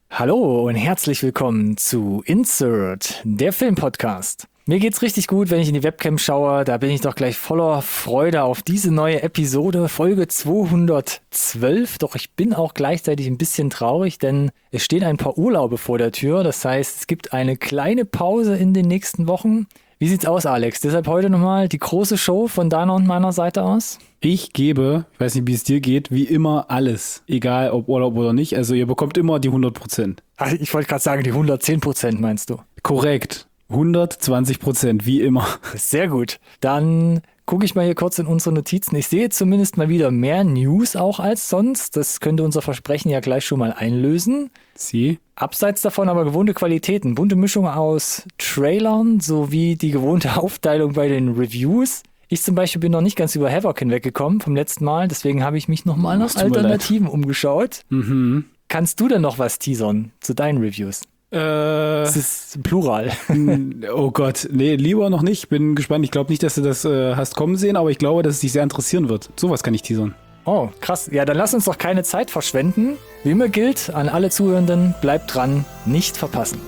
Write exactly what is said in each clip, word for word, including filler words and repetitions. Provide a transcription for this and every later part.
Hallo und herzlich willkommen zu Insert, der Filmpodcast. Mir geht's richtig gut, wenn ich in die Webcam schaue. Da bin ich doch gleich voller Freude auf diese neue Episode, Folge zweihundertzwölf. Doch ich bin auch gleichzeitig ein bisschen traurig, denn es stehen ein paar Urlaube vor der Tür. Das heißt, es gibt eine kleine Pause in den nächsten Wochen. Wie sieht's aus, Alex? Deshalb heute nochmal die große Show von deiner und meiner Seite aus? Ich gebe, ich weiß nicht, wie es dir geht, wie immer alles. Egal, ob Urlaub oder nicht. Also ihr bekommt immer die hundert Prozent. Ach, ich wollte gerade sagen, die hundertzehn Prozent meinst du? Korrekt. hundertzwanzig Prozent, wie immer. Sehr gut. Dann gucke ich mal hier kurz in unsere Notizen. Ich sehe zumindest mal wieder mehr News auch als sonst. Das könnte unser Versprechen ja gleich schon mal einlösen. Sie? Abseits davon aber gewohnte Qualitäten. Bunte Mischung aus Trailern sowie die gewohnte Aufteilung bei den Reviews. Ich zum Beispiel bin noch nicht ganz über Havoc hinweggekommen vom letzten Mal. Deswegen habe ich mich nochmal nach Alternativen umgeschaut. Mhm. Kannst du denn noch was teasern zu deinen Reviews? Äh, Das ist Plural. oh Gott, nee, lieber noch nicht. Bin gespannt. Ich glaube nicht, dass du das äh, hast kommen sehen, aber ich glaube, dass es dich sehr interessieren wird. Sowas kann ich teasern. Oh, krass. Ja, dann lass uns doch keine Zeit verschwenden. Wie immer gilt, an alle Zuhörenden, bleibt dran, nicht verpassen.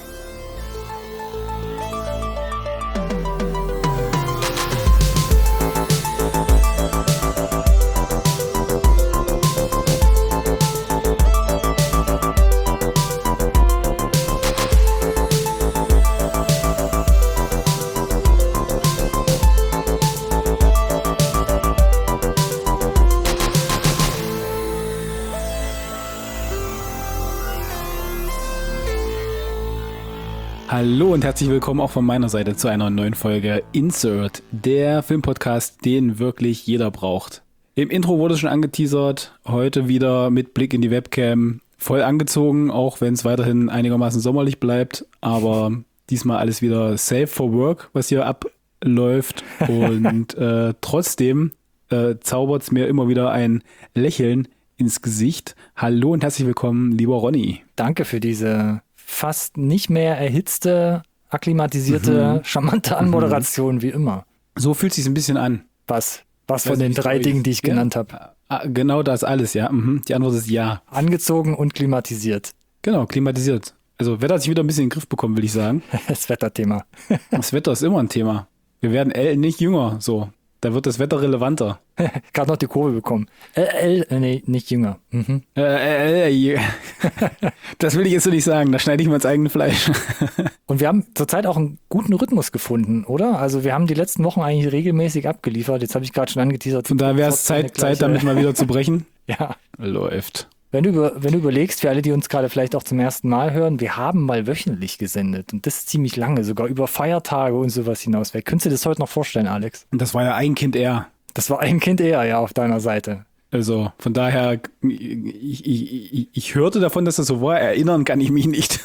Hallo und herzlich willkommen auch von meiner Seite zu einer neuen Folge Insert, der Filmpodcast, den wirklich jeder braucht. Im Intro wurde es schon angeteasert, heute wieder mit Blick in die Webcam, voll angezogen, auch wenn es weiterhin einigermaßen sommerlich bleibt, aber diesmal alles wieder safe for work, was hier abläuft und äh, trotzdem äh, zaubert es mir immer wieder ein Lächeln ins Gesicht. Hallo und herzlich willkommen, lieber Ronny. Danke für diese fast nicht mehr erhitzte, akklimatisierte, mhm. charmante Anmoderation, mhm. wie immer. So fühlt es sich ein bisschen an. Was? Was von den drei Dingen, die ich genannt ja. habe? Genau das alles, ja. Mhm. Die Antwort ist ja. Angezogen und klimatisiert. Genau, klimatisiert. Also Wetter hat sich wieder ein bisschen in den Griff bekommen, will ich sagen. Das Wetterthema. Das Wetter ist immer ein Thema. Wir werden L nicht jünger, so. Da wird das Wetter relevanter. Gerade noch die Kurve bekommen. L, L, nee, nicht jünger. Mhm. Äh, äh, das will ich jetzt so nicht sagen. Da schneide ich mal ins eigene Fleisch. Und wir haben zurzeit auch einen guten Rhythmus gefunden, oder? Also wir haben die letzten Wochen eigentlich regelmäßig abgeliefert. Jetzt habe ich gerade schon angeteasert. Von daher wäre es Zeit, Zeit, damit mal wieder zu brechen. Ja. Läuft. Wenn du, über, wenn du überlegst, für alle, die uns gerade vielleicht auch zum ersten Mal hören, wir haben mal wöchentlich gesendet und das ist ziemlich lange, sogar über Feiertage und sowas hinaus weg. Könntest du dir das heute noch vorstellen, Alex? Und das war ja ein Kind eher. Das war ein Kind eher, ja, auf deiner Seite. Also von daher, ich, ich, ich, ich hörte davon, dass das so war, erinnern kann ich mich nicht.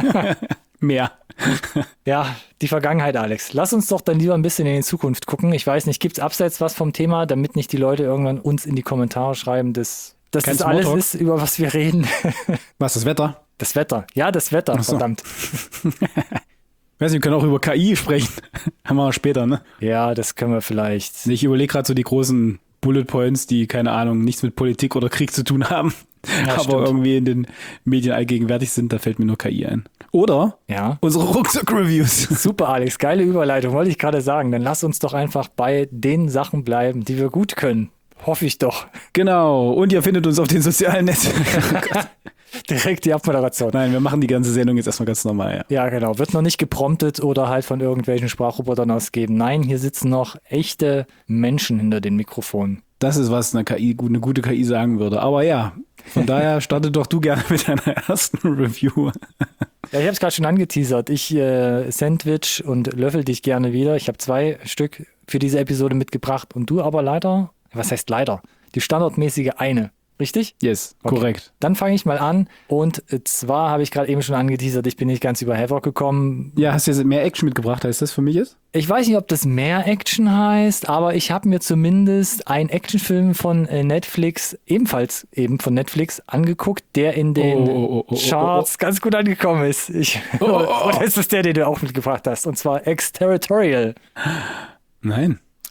Mehr. Ja, die Vergangenheit, Alex. Lass uns doch dann lieber ein bisschen in die Zukunft gucken. Ich weiß nicht, gibt es abseits was vom Thema, damit nicht die Leute irgendwann uns in die Kommentare schreiben, dass Dass Kein das alles Smalltalk. ist, über was wir reden. Was, das Wetter? Das Wetter. Ja, das Wetter, Ach so. verdammt. Ich weiß nicht, wir können auch über K I sprechen. Haben wir später, ne? Ja, das können wir vielleicht. Ich überlege gerade so die großen Bullet Points, die, keine Ahnung, nichts mit Politik oder Krieg zu tun haben, Ja, aber stimmt. irgendwie in den Medien allgegenwärtig sind, da fällt mir nur K I ein. Oder Ja. unsere Rucksack-Reviews. Super, Alex. Geile Überleitung, wollte ich gerade sagen. Dann lass uns doch einfach bei den Sachen bleiben, die wir gut können. Hoffe ich doch. Genau, und ihr findet uns auf den sozialen Netzwerken. Direkt die Abmoderation. Nein, wir machen die ganze Sendung jetzt erstmal ganz normal, ja. Ja, genau. Wird noch nicht gepromptet oder halt von irgendwelchen Sprachrobotern ausgeben. Nein, hier sitzen noch echte Menschen hinter den Mikrofonen. Das ist, was eine K I, eine gute K I sagen würde. Aber ja, von daher startet doch du gerne mit deiner ersten Review. Ja, ich habe es gerade schon angeteasert. Ich äh, sandwich und löffel dich gerne wieder. Ich habe zwei Stück für diese Episode mitgebracht und du aber leider, was heißt leider? Die standardmäßige eine. Richtig? Yes, Okay. korrekt. Dann fange ich mal an und zwar habe ich gerade eben schon angeteasert, ich bin nicht ganz über Havoc gekommen. Ja, hast du jetzt mehr Action mitgebracht, heißt das für mich jetzt? Ich weiß nicht, ob das mehr Action heißt, aber ich habe mir zumindest einen Actionfilm von äh, Netflix, ebenfalls eben von Netflix, angeguckt, der in den Oh, oh, oh, oh, Charts oh, oh. ganz gut angekommen ist. Ich, Oh, oh, oh. Oder ist das der, den du auch mitgebracht hast? Und zwar Exterritorial. Nein.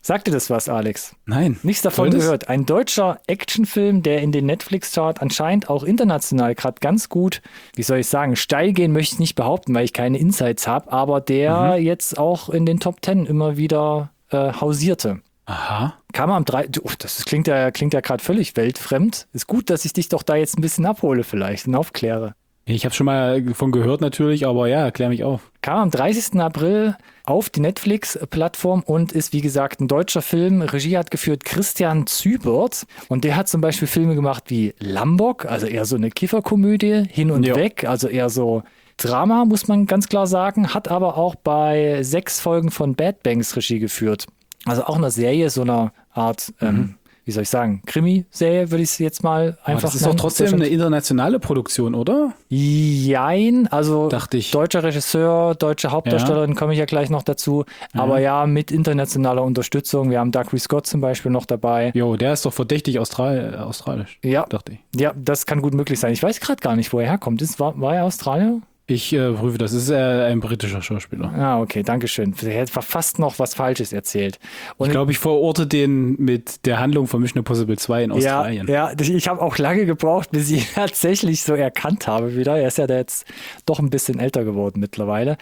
Sagt dir das was, Alex? Nein. Nichts davon Soll das? gehört. Ein deutscher Actionfilm, der in den Netflix-Chart anscheinend auch international gerade ganz gut, wie soll ich sagen, steil gehen möchte ich nicht behaupten, weil ich keine Insights habe, aber der mhm. jetzt auch in den Top Ten immer wieder äh, hausierte. Aha. Kam am drei. Oh, das klingt ja, klingt ja gerade völlig weltfremd. Ist gut, dass ich dich doch da jetzt ein bisschen abhole vielleicht und aufkläre. Ich habe schon mal davon gehört natürlich, aber ja, klär mich auf. Kam am dreißigsten April auf die Netflix-Plattform und ist, wie gesagt, ein deutscher Film. Regie hat geführt Christian Zübert und der hat zum Beispiel Filme gemacht wie Lambok, also eher so eine Kifferkomödie, Hin und Jo. Weg, also eher so Drama, muss man ganz klar sagen, hat aber auch bei sechs Folgen von Bad Banks Regie geführt. Also auch eine Serie, so eine Art, mhm. ähm, wie soll ich sagen, Krimi-Serie würde ich es jetzt mal einfach Aber das ist nennen. doch trotzdem eine internationale Produktion, oder? Jein, also Dachte ich. deutscher Regisseur, deutsche Hauptdarstellerin, komme ich ja gleich noch dazu. Ja. Aber ja, mit internationaler Unterstützung. Wir haben Douglas Scott zum Beispiel noch dabei. Jo, der ist doch verdächtig Austral- australisch, ja. dachte ich. Ja, das kann gut möglich sein. Ich weiß gerade gar nicht, wo er herkommt. Ist, war, war er Australier? Ich äh, prüfe das. Das ist äh, ein britischer Schauspieler. Ah, okay, danke schön. Er hätte fast noch was Falsches erzählt. Und ich glaube, ich verorte den mit der Handlung von Mission Impossible zwei in Australien. Ja, ja, ich habe auch lange gebraucht, bis ich ihn tatsächlich so erkannt habe wieder. Er ist ja da jetzt doch ein bisschen älter geworden mittlerweile.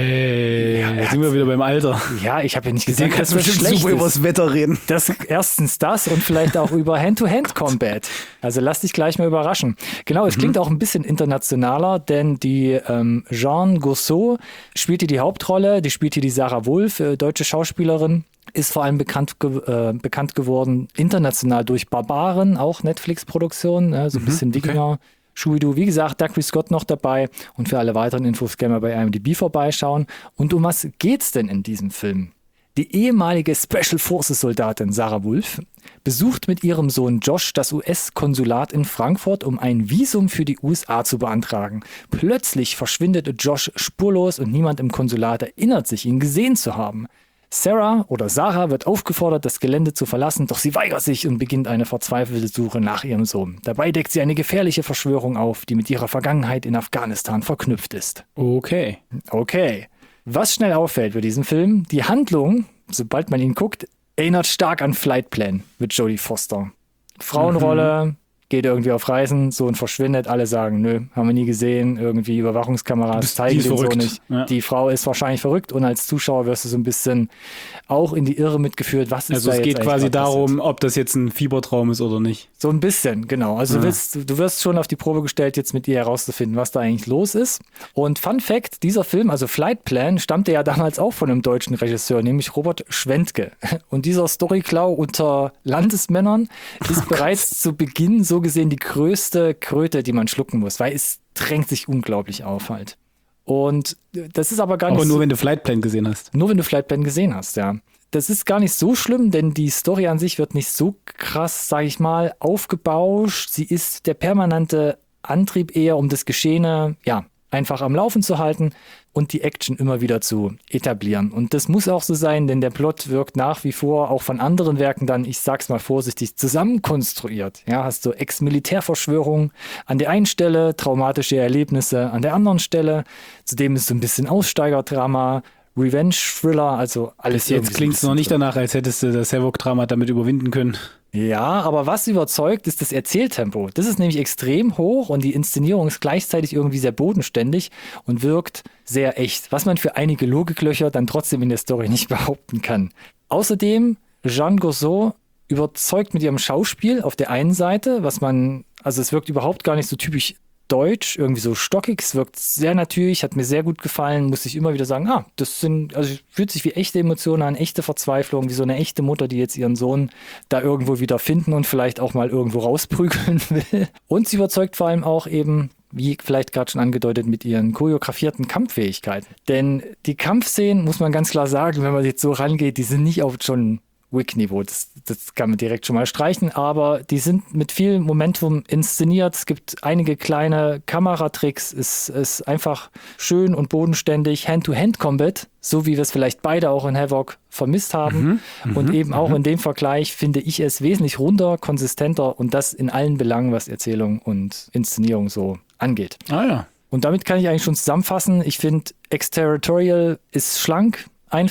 Hey, ja, jetzt sind wir wieder beim Alter. Ja, ich habe ja nicht gesehen, gesagt, dass das bestimmt super übers Wetter reden. Das, erstens das und vielleicht auch über Hand-to-Hand-Combat. Also lass dich gleich mal überraschen. Genau, es mhm. klingt auch ein bisschen internationaler, denn die ähm, Jeanne Gousseau spielt hier die Hauptrolle, die spielt hier die Sarah Wulff, äh, deutsche Schauspielerin, ist vor allem bekannt, ge- äh, bekannt geworden international durch Barbaren, auch Netflix-Produktion, äh, so ein mhm, bisschen Wikinger. Okay. Schuidu, wie gesagt, Douglas Scott noch dabei und für alle weiteren Infos gerne mal bei I M D B vorbeischauen. Und um was geht's denn in diesem Film? Die ehemalige Special Forces Soldatin Sarah Wulff besucht mit ihrem Sohn Josh das U S-Konsulat in Frankfurt, um ein Visum für die U S A zu beantragen. Plötzlich verschwindet Josh spurlos und niemand im Konsulat erinnert sich, ihn gesehen zu haben. Sarah oder Sarah wird aufgefordert, das Gelände zu verlassen, doch sie weigert sich und beginnt eine verzweifelte Suche nach ihrem Sohn. Dabei deckt sie eine gefährliche Verschwörung auf, die mit ihrer Vergangenheit in Afghanistan verknüpft ist. Okay. Okay. Was schnell auffällt bei diesem Film, die Handlung, sobald man ihn guckt, erinnert stark an Flight Plan mit Jodie Foster. Frauenrolle, mhm. geht irgendwie auf Reisen, Sohn verschwindet, alle sagen, nö, haben wir nie gesehen, irgendwie Überwachungskameras zeigen den so nicht. Ja. Die Frau ist wahrscheinlich verrückt und als Zuschauer wirst du so ein bisschen auch in die Irre mitgeführt, was ist also da es jetzt geht quasi darum, passiert? Ob das jetzt ein Fiebertraum ist oder nicht. So ein bisschen, genau. Also ja. du, willst, du wirst schon auf die Probe gestellt, jetzt mit ihr herauszufinden, was da eigentlich los ist. Und Fun Fact, dieser Film, also Flight Plan, stammte ja damals auch von einem deutschen Regisseur, nämlich Robert Schwentke. Und dieser Storyklau unter Landesmännern ist oh bereits Gott. zu Beginn so gesehen die größte Kröte, die man schlucken muss, weil es drängt sich unglaublich auf halt. Und das ist aber gar nicht Aber nur so, wenn du Flight Plan gesehen hast. Nur wenn du Flight Plan gesehen hast, ja. Das ist gar nicht so schlimm, denn die Story an sich wird nicht so krass, sag ich mal, aufgebauscht. Sie ist der permanente Antrieb eher, um das Geschehene, ja, einfach am Laufen zu halten und die Action immer wieder zu etablieren. Und das muss auch so sein, denn der Plot wirkt nach wie vor auch von anderen Werken dann, ich sag's mal vorsichtig, zusammenkonstruiert. Ja, hast du Ex-Militärverschwörung an der einen Stelle, traumatische Erlebnisse an der anderen Stelle. Zudem ist so ein bisschen Aussteigerdrama, Revenge-Thriller, also alles. Bis jetzt klingt es noch nicht danach, als hättest du das Havoc-Drama damit überwinden können. Ja, aber was überzeugt, ist das Erzähltempo. Das ist nämlich extrem hoch und die Inszenierung ist gleichzeitig irgendwie sehr bodenständig und wirkt sehr echt, was man für einige Logiklöcher dann trotzdem in der Story nicht behaupten kann. Außerdem, Jeanne Gousseau überzeugt mit ihrem Schauspiel auf der einen Seite, was man, also es wirkt überhaupt gar nicht so typisch deutsch, irgendwie so stockig, es wirkt sehr natürlich, hat mir sehr gut gefallen, muss ich immer wieder sagen, ah, das sind, also fühlt sich wie echte Emotionen an, echte Verzweiflung, wie so eine echte Mutter, die jetzt ihren Sohn da irgendwo wieder finden und vielleicht auch mal irgendwo rausprügeln will. Und sie überzeugt vor allem auch eben, wie vielleicht gerade schon angedeutet, mit ihren choreografierten Kampffähigkeiten. Denn die Kampfszenen, muss man ganz klar sagen, wenn man jetzt so rangeht, die sind nicht auf John Wick-Niveau, das, das kann man direkt schon mal streichen, aber die sind mit viel Momentum inszeniert. Es gibt einige kleine Kameratricks, es ist einfach schön und bodenständig. Hand-to-Hand-Combat, so wie wir es vielleicht beide auch in Havoc vermisst haben. Mhm, und eben mhm. auch in dem Vergleich finde ich es wesentlich runder, konsistenter und das in allen Belangen, was Erzählung und Inszenierung so angeht. Ah ja. Und damit kann ich eigentlich schon zusammenfassen. Ich finde, Exterritorial ist schlank, einfach,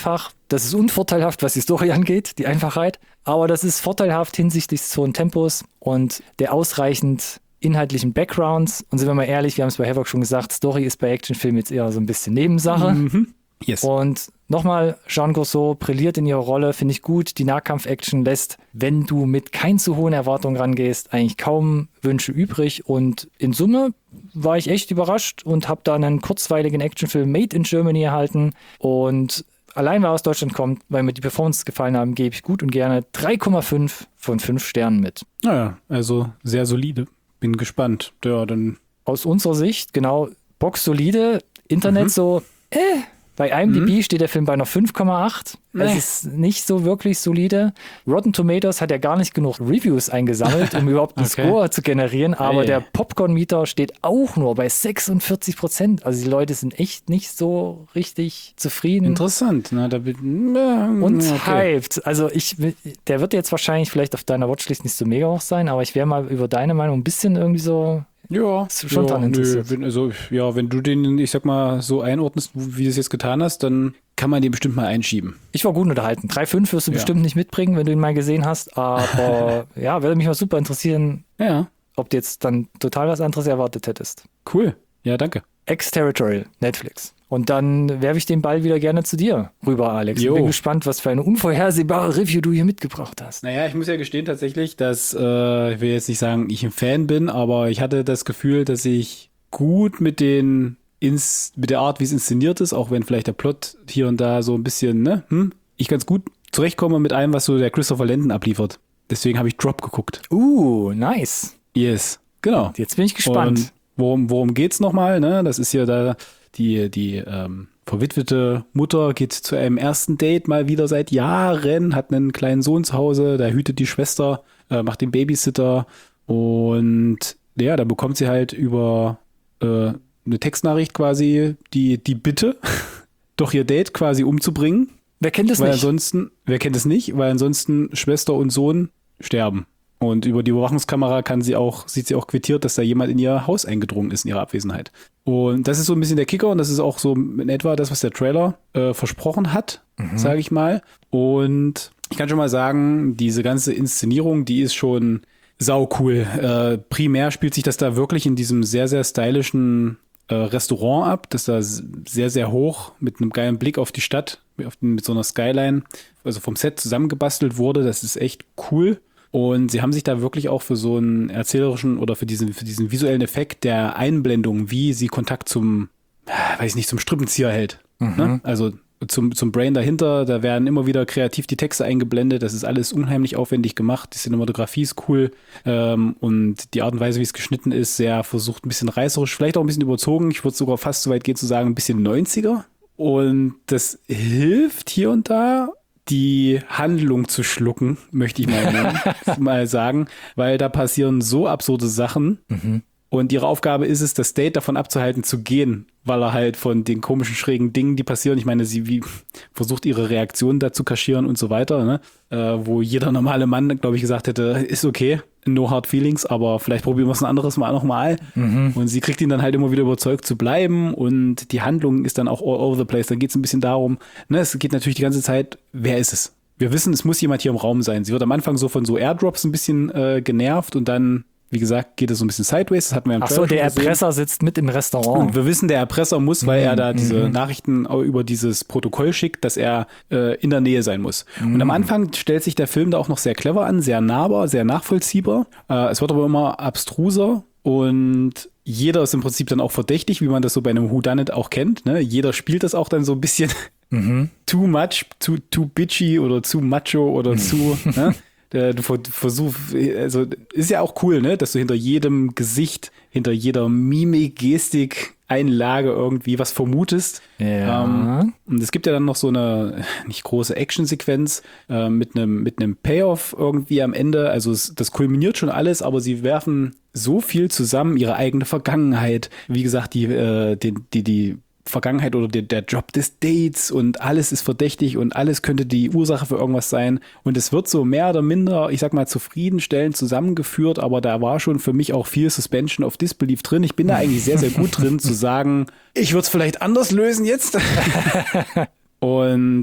Das ist unvorteilhaft, was die Story angeht, die Einfachheit. Aber das ist vorteilhaft hinsichtlich des hohen Tempos und der ausreichend inhaltlichen Backgrounds. Und sind wir mal ehrlich, wir haben es bei Havoc schon gesagt, Story ist bei Actionfilmen jetzt eher so ein bisschen Nebensache. Mhm. Yes. Und nochmal, Jean Gourceau brilliert in ihrer Rolle, finde ich gut. Die Nahkampf-Action lässt, wenn du mit kein zu hohen Erwartungen rangehst, eigentlich kaum Wünsche übrig. Und in Summe war ich echt überrascht und habe da einen kurzweiligen Actionfilm Made in Germany erhalten. Und allein, weil er aus Deutschland kommt, weil mir die Performance gefallen haben, gebe ich gut und gerne drei Komma fünf von fünf Sternen mit. Naja, also sehr solide. Bin gespannt. Ja, dann. Aus unserer Sicht, genau, Box solide, Internet Mhm. so, äh, bei IMDb Mhm. steht der Film bei einer fünf Komma acht. Nee. Es ist nicht so wirklich solide. Rotten Tomatoes hat ja gar nicht genug Reviews eingesammelt, um überhaupt einen Okay. Score zu generieren. Aber Ei, der ei. Popcorn-Meter steht auch nur bei sechsundvierzig Prozent. Also die Leute sind echt nicht so richtig zufrieden. Interessant. Na, da bin, ja, Und okay. hyped. Also ich, will- der wird jetzt wahrscheinlich vielleicht auf deiner Watchlist nicht so mega hoch sein, aber ich wäre mal über deine Meinung ein bisschen irgendwie so. Ja, Ist schon ja, dran nö, interessiert. wenn, also, ja, wenn du den, ich sag mal, so einordnest, wie du es jetzt getan hast, dann kann man den bestimmt mal einschieben. Ich war gut unterhalten. drei Komma fünf wirst du Ja. bestimmt nicht mitbringen, wenn du ihn mal gesehen hast. Aber ja, würde mich mal super interessieren, Ja, ob du jetzt dann total was anderes erwartet hättest. cool. Ja, danke. Exterritorial, Netflix. Und dann werfe ich den Ball wieder gerne zu dir rüber, Alex. Jo. Bin gespannt, was für eine unvorhersehbare Review du hier mitgebracht hast. Naja, ich muss ja gestehen tatsächlich, dass, äh, ich will jetzt nicht sagen, ich ein Fan bin, aber ich hatte das Gefühl, dass ich gut mit den ins, mit der Art, wie es inszeniert ist, auch wenn vielleicht der Plot hier und da so ein bisschen, ne, hm, ich ganz gut zurechtkomme mit allem, was so der Christopher Landon abliefert. Deswegen habe ich Drop geguckt. Uh, nice. Yes, genau. Jetzt bin ich gespannt. Und worum, worum geht's nochmal, ne? Das ist ja da die, die ähm, verwitwete Mutter geht zu einem ersten Date mal wieder seit Jahren, hat einen kleinen Sohn zu Hause, der hütet die Schwester, äh, macht den Babysitter und ja, da bekommt sie halt über äh, eine Textnachricht quasi die, die Bitte, doch ihr Date quasi umzubringen. Wer kennt es Weil nicht? ansonsten, wer kennt es nicht? Weil ansonsten Schwester und Sohn sterben. Und über die Überwachungskamera kann sie auch, sieht sie auch quittiert, dass da jemand in ihr Haus eingedrungen ist in ihrer Abwesenheit. Und das ist so ein bisschen der Kicker und das ist auch so in etwa das, was der Trailer äh, versprochen hat, Mhm. sage ich mal. Und ich kann schon mal sagen, diese ganze Inszenierung, die ist schon sau cool. Äh, primär spielt sich das da wirklich in diesem sehr, sehr stylischen äh, Restaurant ab, das da s- sehr, sehr hoch mit einem geilen Blick auf die Stadt, auf, den- mit so einer Skyline, also vom Set zusammengebastelt wurde. Das ist echt cool. Und sie haben sich da wirklich auch für so einen erzählerischen oder für diesen, für diesen visuellen Effekt der Einblendung, wie sie Kontakt zum, äh, weiß ich nicht, zum Strippenzieher hält. Ne? Also zum, zum Brain dahinter, da werden immer wieder kreativ die Texte eingeblendet. Das ist alles unheimlich aufwendig gemacht. Die Cinematografie ist cool. Ähm, und die Art und Weise, wie es geschnitten ist, sehr versucht, ein bisschen reißerisch, vielleicht auch ein bisschen überzogen. Ich würde sogar fast so weit gehen zu sagen, ein bisschen neunziger. Und das hilft hier und da, die Handlung zu schlucken, möchte ich mal, nennen, mal sagen, weil da passieren so absurde Sachen. Und ihre Aufgabe ist es, das Date davon abzuhalten, zu gehen, weil er halt von den komischen, schrägen Dingen, die passieren, ich meine, sie wie versucht, ihre Reaktionen da zu kaschieren und so weiter, ne? Äh, wo jeder normale Mann, glaube ich, gesagt hätte, ist okay, no hard feelings, aber vielleicht probieren wir es ein anderes Mal nochmal. Und sie kriegt ihn dann halt immer wieder überzeugt zu bleiben und die Handlung ist dann auch all over the place. Dann geht es ein bisschen darum, ne, es geht natürlich die ganze Zeit, wer ist es? Wir wissen, es muss jemand hier im Raum sein. Sie wird am Anfang so von so Airdrops ein bisschen äh, genervt und dann, wie gesagt, geht es so ein bisschen sideways. Das hatten wir im Ach so, Trailer der schon gesehen. Erpresser sitzt mit im Restaurant. Und wir wissen, der Erpresser muss, weil er da diese mhm. Nachrichten auch über dieses Protokoll schickt, dass er äh, in der Nähe sein muss. Und am Anfang stellt sich der Film da auch noch sehr clever an, sehr nahbar, sehr nachvollziehbar. Äh, es wird aber immer abstruser und jeder ist im Prinzip dann auch verdächtig, wie man das so bei einem Whodunit auch kennt. Ne? Jeder spielt das auch dann so ein bisschen too much, too, too bitchy oder zu macho oder zu, ne? Der, du ver- versuchst, also ist ja auch cool, ne, dass du hinter jedem Gesicht, hinter jeder Mimik, Gestik, Einlage irgendwie was vermutest. Ja. Ähm, und es gibt ja dann noch so eine nicht große Actionsequenz äh, mit einem mit einem Payoff irgendwie am Ende. Also es, das kulminiert schon alles, aber sie werfen so viel zusammen, ihre eigene Vergangenheit, wie gesagt, die äh, die die die Vergangenheit oder der, der Job des Dates und alles ist verdächtig und alles könnte die Ursache für irgendwas sein. Und es wird so mehr oder minder, ich sag mal, zufriedenstellend zusammengeführt, aber da war schon für mich auch viel Suspension of Disbelief drin. Ich bin da eigentlich sehr, sehr gut drin zu sagen, ich würde es vielleicht anders lösen jetzt. Und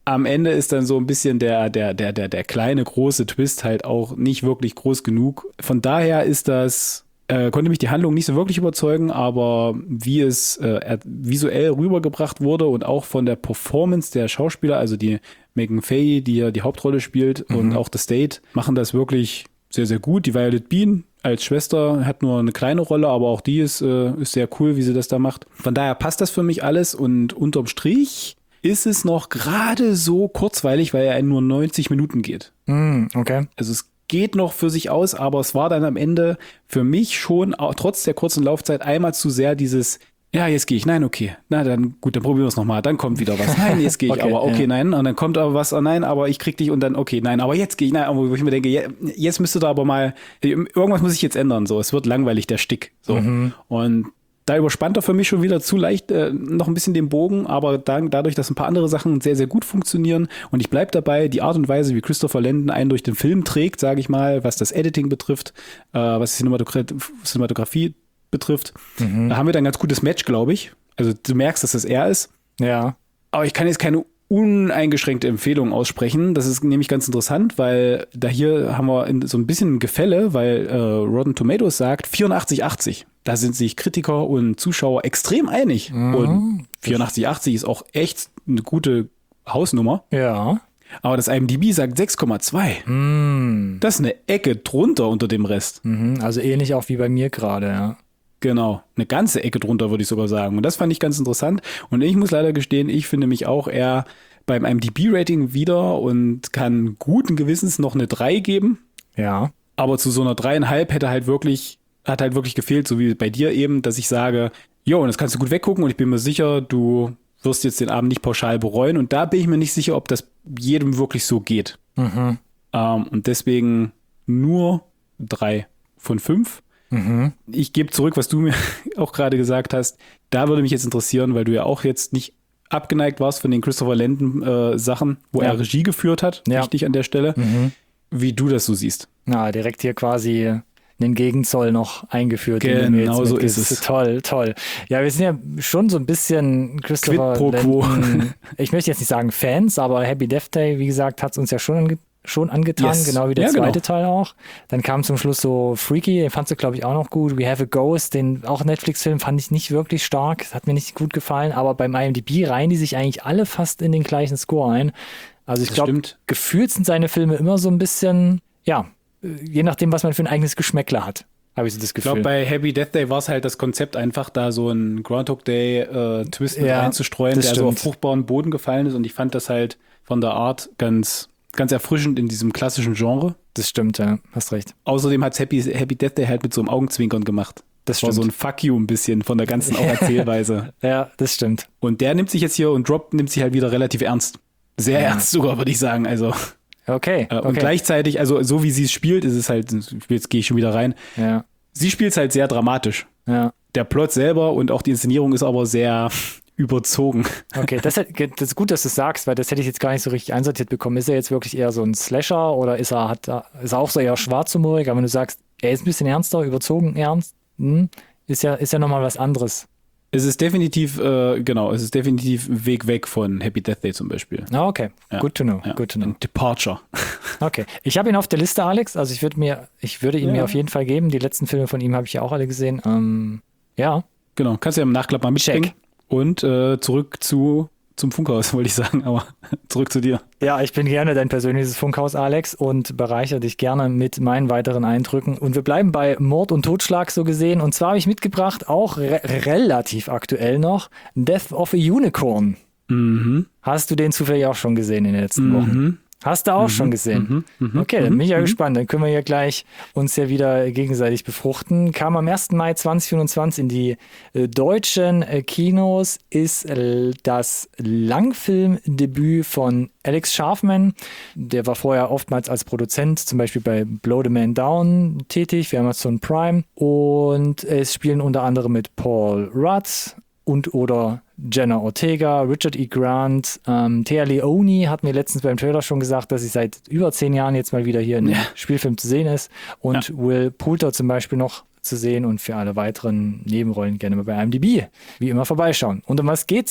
am Ende ist dann so ein bisschen der, der, der, der, der kleine, große Twist halt auch nicht wirklich groß genug. Von daher ist das, äh, konnte mich die Handlung nicht so wirklich überzeugen, aber wie es äh, visuell rübergebracht wurde und auch von der Performance der Schauspieler, also die Megan Fay, die ja die Hauptrolle spielt, mhm. und auch The State, machen das wirklich sehr, sehr gut. Die Violet Bean als Schwester hat nur eine kleine Rolle, aber auch die ist, äh, ist sehr cool, wie sie das da macht. Von daher passt das für mich alles und unterm Strich ist es noch gerade so kurzweilig, weil er in nur neunzig Minuten geht. Mm, okay. Also es geht noch für sich aus, aber es war dann am Ende für mich schon, auch trotz der kurzen Laufzeit, einmal zu sehr dieses, ja, jetzt gehe ich, nein, okay, na dann, gut, dann probieren wir es nochmal, dann kommt wieder was, nein, jetzt gehe ich, okay, aber okay, ja. nein, und dann kommt aber was, oh, nein, aber ich krieg dich und dann, okay, nein, aber jetzt gehe ich, nein, aber wo ich mir denke, jetzt müsste da aber mal, irgendwas muss ich jetzt ändern, so, es wird langweilig, der Stick, so, mhm. und da überspannt er für mich schon wieder zu leicht äh, noch ein bisschen den Bogen, aber dann, dadurch, dass ein paar andere Sachen sehr, sehr gut funktionieren und ich bleibe dabei, die Art und Weise, wie Christopher Landon einen durch den Film trägt, sage ich mal, was das Editing betrifft, äh, was die Cinematogra- Cinematografie betrifft, mhm. da haben wir dann ein ganz gutes Match, glaube ich. Also du merkst, dass das er ist. Ja. Aber ich kann jetzt keine uneingeschränkte Empfehlung aussprechen. Das ist nämlich ganz interessant, weil da hier haben wir so ein bisschen ein Gefälle, weil äh, Rotten Tomatoes sagt vierundachtzig achtzig. Da sind sich Kritiker und Zuschauer extrem einig. Mhm. Und vierundachtzig achtzig ist auch echt eine gute Hausnummer. Ja. Aber das I M D B sagt sechs Komma zwei. Mhm. Das ist eine Ecke drunter unter dem Rest. Mhm. Also ähnlich auch wie bei mir gerade, ja. Genau, eine ganze Ecke drunter, würde ich sogar sagen. Und das fand ich ganz interessant. Und ich muss leider gestehen, ich finde mich auch eher beim I M D B-Rating wieder und kann guten Gewissens noch eine drei geben. Ja. Aber zu so einer dreieinhalb hätte halt wirklich, hat halt wirklich gefehlt, so wie bei dir eben, dass ich sage, jo, und das kannst du gut weggucken und ich bin mir sicher, du wirst jetzt den Abend nicht pauschal bereuen. Und da bin ich mir nicht sicher, ob das jedem wirklich so geht. Mhm. Ähm, und deswegen nur drei von fünf. Mhm. Ich gebe zurück, was du mir auch gerade gesagt hast. Da würde mich jetzt interessieren, weil du ja auch jetzt nicht abgeneigt warst von den Christopher Landon äh, Sachen, wo ja. er Regie geführt hat, ja. richtig an der Stelle, mhm. wie du das so siehst. Na, direkt hier quasi einen Gegenzoll noch eingeführt. Genau so ist es. Toll, toll. Ja, wir sind ja schon so ein bisschen Christopher Quid pro quo. Landon, ich möchte jetzt nicht sagen Fans, aber Happy Death Day, wie gesagt, hat es uns ja schon ange- schon angetan, yes. genau wie der ja, zweite genau. Teil auch. Dann kam zum Schluss so Freaky, den fandst du, glaube ich, auch noch gut. We Have a Ghost, den auch Netflix-Film fand ich nicht wirklich stark, das hat mir nicht gut gefallen, aber beim I M D B reihen die sich eigentlich alle fast in den gleichen Score ein. Also ich glaube, gefühlt sind seine Filme immer so ein bisschen, ja, je nachdem, was man für ein eigenes Geschmäckler hat, habe ich so das Gefühl. Ich glaube, bei Happy Death Day war es halt das Konzept, einfach da so einen Groundhog Day-Twist äh, ja, reinzustreuen, der stimmt. so auf fruchtbaren Boden gefallen ist und ich fand das halt von der Art ganz ganz erfrischend in diesem klassischen Genre. Das stimmt, ja, hast recht. Außerdem hat Happy, Happy Death Day halt mit so einem Augenzwinkern gemacht. Das stimmt. War so ein Fuck you ein bisschen von der ganzen auch Erzählweise. Ja, das stimmt. Und der nimmt sich jetzt hier und Drop nimmt sich halt wieder relativ ernst. Sehr ja. ernst sogar, würde ich sagen. Also okay, äh, und okay. gleichzeitig, also so wie sie es spielt, ist es halt, jetzt gehe ich schon wieder rein. Ja. Sie spielt es halt sehr dramatisch. Ja. Der Plot selber und auch die Inszenierung ist aber sehr überzogen. Okay, das, das ist gut, dass du es sagst, weil das hätte ich jetzt gar nicht so richtig einsortiert bekommen. Ist er jetzt wirklich eher so ein Slasher oder ist er, hat, ist er auch so eher schwarzhumorig? Aber wenn du sagst, er ist ein bisschen ernster, überzogen ernst, hm, ist ja, ist ja nochmal was anderes. Es ist definitiv, äh, genau, es ist definitiv ein Weg weg von Happy Death Day zum Beispiel. Ah, okay. Ja. Good to know. Ja. Good to know. Ein Departure. Okay. Ich habe ihn auf der Liste, Alex. Also ich würde mir, ich würde ihn ja. mir auf jeden Fall geben. Die letzten Filme von ihm habe ich ja auch alle gesehen. Ähm, ja. Genau. Kannst du ja im Nachklapp mal mitchecken. Check. Und äh, zurück zu zum Funkhaus, wollte ich sagen, aber zurück zu dir. Ja, ich bin gerne dein persönliches Funkhaus, Alex, und bereichere dich gerne mit meinen weiteren Eindrücken. Und wir bleiben bei Mord und Totschlag so gesehen. Und zwar habe ich mitgebracht, auch re- relativ aktuell noch, Death of a Unicorn. Mhm. Hast du den zufällig auch schon gesehen in den letzten mhm. Wochen? Hast du auch mhm. schon gesehen? Mhm. Mhm. Okay, dann bin ich ja mhm. gespannt. Dann können wir ja gleich uns ja wieder gegenseitig befruchten. Kam am ersten Mai zweitausendvierundzwanzig in die äh, deutschen äh, Kinos, ist äh, das Langfilmdebüt von Alex Scharfman. Der war vorher oftmals als Produzent, zum Beispiel bei Blow the Man Down tätig für Amazon Prime. Und es spielen unter anderem mit Paul Rudd und oder Jenna Ortega, Richard E. Grant, ähm, Téa Leoni hat mir letztens beim Trailer schon gesagt, dass sie seit über zehn Jahren jetzt mal wieder hier in einem ja. Spielfilm zu sehen ist. Und ja. Will Poulter zum Beispiel noch zu sehen und für alle weiteren Nebenrollen gerne mal bei I M D B wie immer vorbeischauen. Und um was geht's?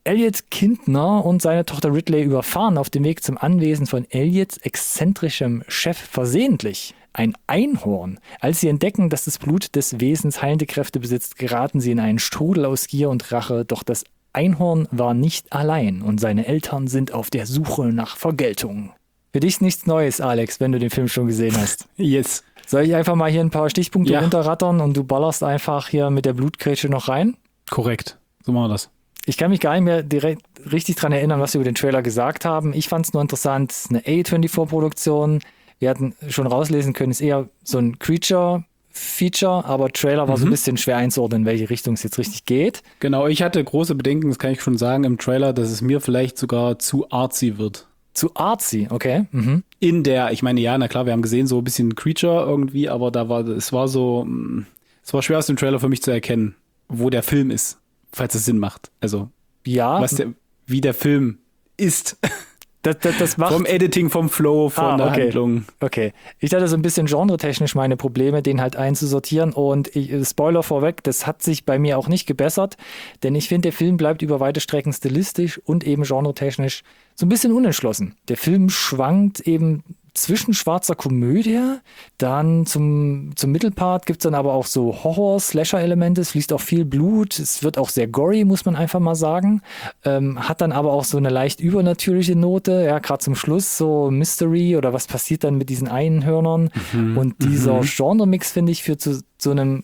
Elliot Kintner und seine Tochter Ridley überfahren auf dem Weg zum Anwesen von Elliots exzentrischem Chef versehentlich ein Einhorn. Als sie entdecken, dass das Blut des Wesens heilende Kräfte besitzt, geraten sie in einen Strudel aus Gier und Rache. Doch das Einhorn war nicht allein und seine Eltern sind auf der Suche nach Vergeltung. Für dich nichts Neues, Alex, wenn du den Film schon gesehen hast. Yes. Soll ich einfach mal hier ein paar Stichpunkte Ja. runterrattern und du ballerst einfach hier mit der Blutgrätsche noch rein? Korrekt. So machen wir das. Ich kann mich gar nicht mehr direkt richtig dran erinnern, was wir über den Trailer gesagt haben. Ich fand es nur interessant, es ist eine A vierundzwanzig-Produktion. Wir hatten schon rauslesen können, es ist eher so ein Creature-Feature, aber Trailer war mhm. so ein bisschen schwer einzuordnen, in welche Richtung es jetzt richtig geht. Genau, ich hatte große Bedenken, das kann ich schon sagen, im Trailer, dass es mir vielleicht sogar zu artsy wird. Zu artsy, okay. Mhm. In der, ich meine, ja, na klar, wir haben gesehen, so ein bisschen Creature irgendwie, aber da war, es war so, es war schwer aus dem Trailer für mich zu erkennen, wo der Film ist. Falls es Sinn macht. Also, ja. was der, wie der Film ist. Das, das, das macht vom Editing, vom Flow, von ah, der okay. Handlung. Okay. Ich hatte so ein bisschen genretechnisch meine Probleme, den halt einzusortieren. Und ich, Spoiler vorweg, das hat sich bei mir auch nicht gebessert. Denn ich finde, der Film bleibt über weite Strecken stilistisch und eben genretechnisch so ein bisschen unentschlossen. Der Film schwankt eben zwischen schwarzer Komödie, dann zum, zum Mittelpart gibt es dann aber auch so Horror-Slasher-Elemente, es fließt auch viel Blut, es wird auch sehr gory, muss man einfach mal sagen, ähm, hat dann aber auch so eine leicht übernatürliche Note, ja, gerade zum Schluss so Mystery oder was passiert dann mit diesen Einhörnern mhm. und dieser mhm. Genre-Mix, finde ich, führt zu so einem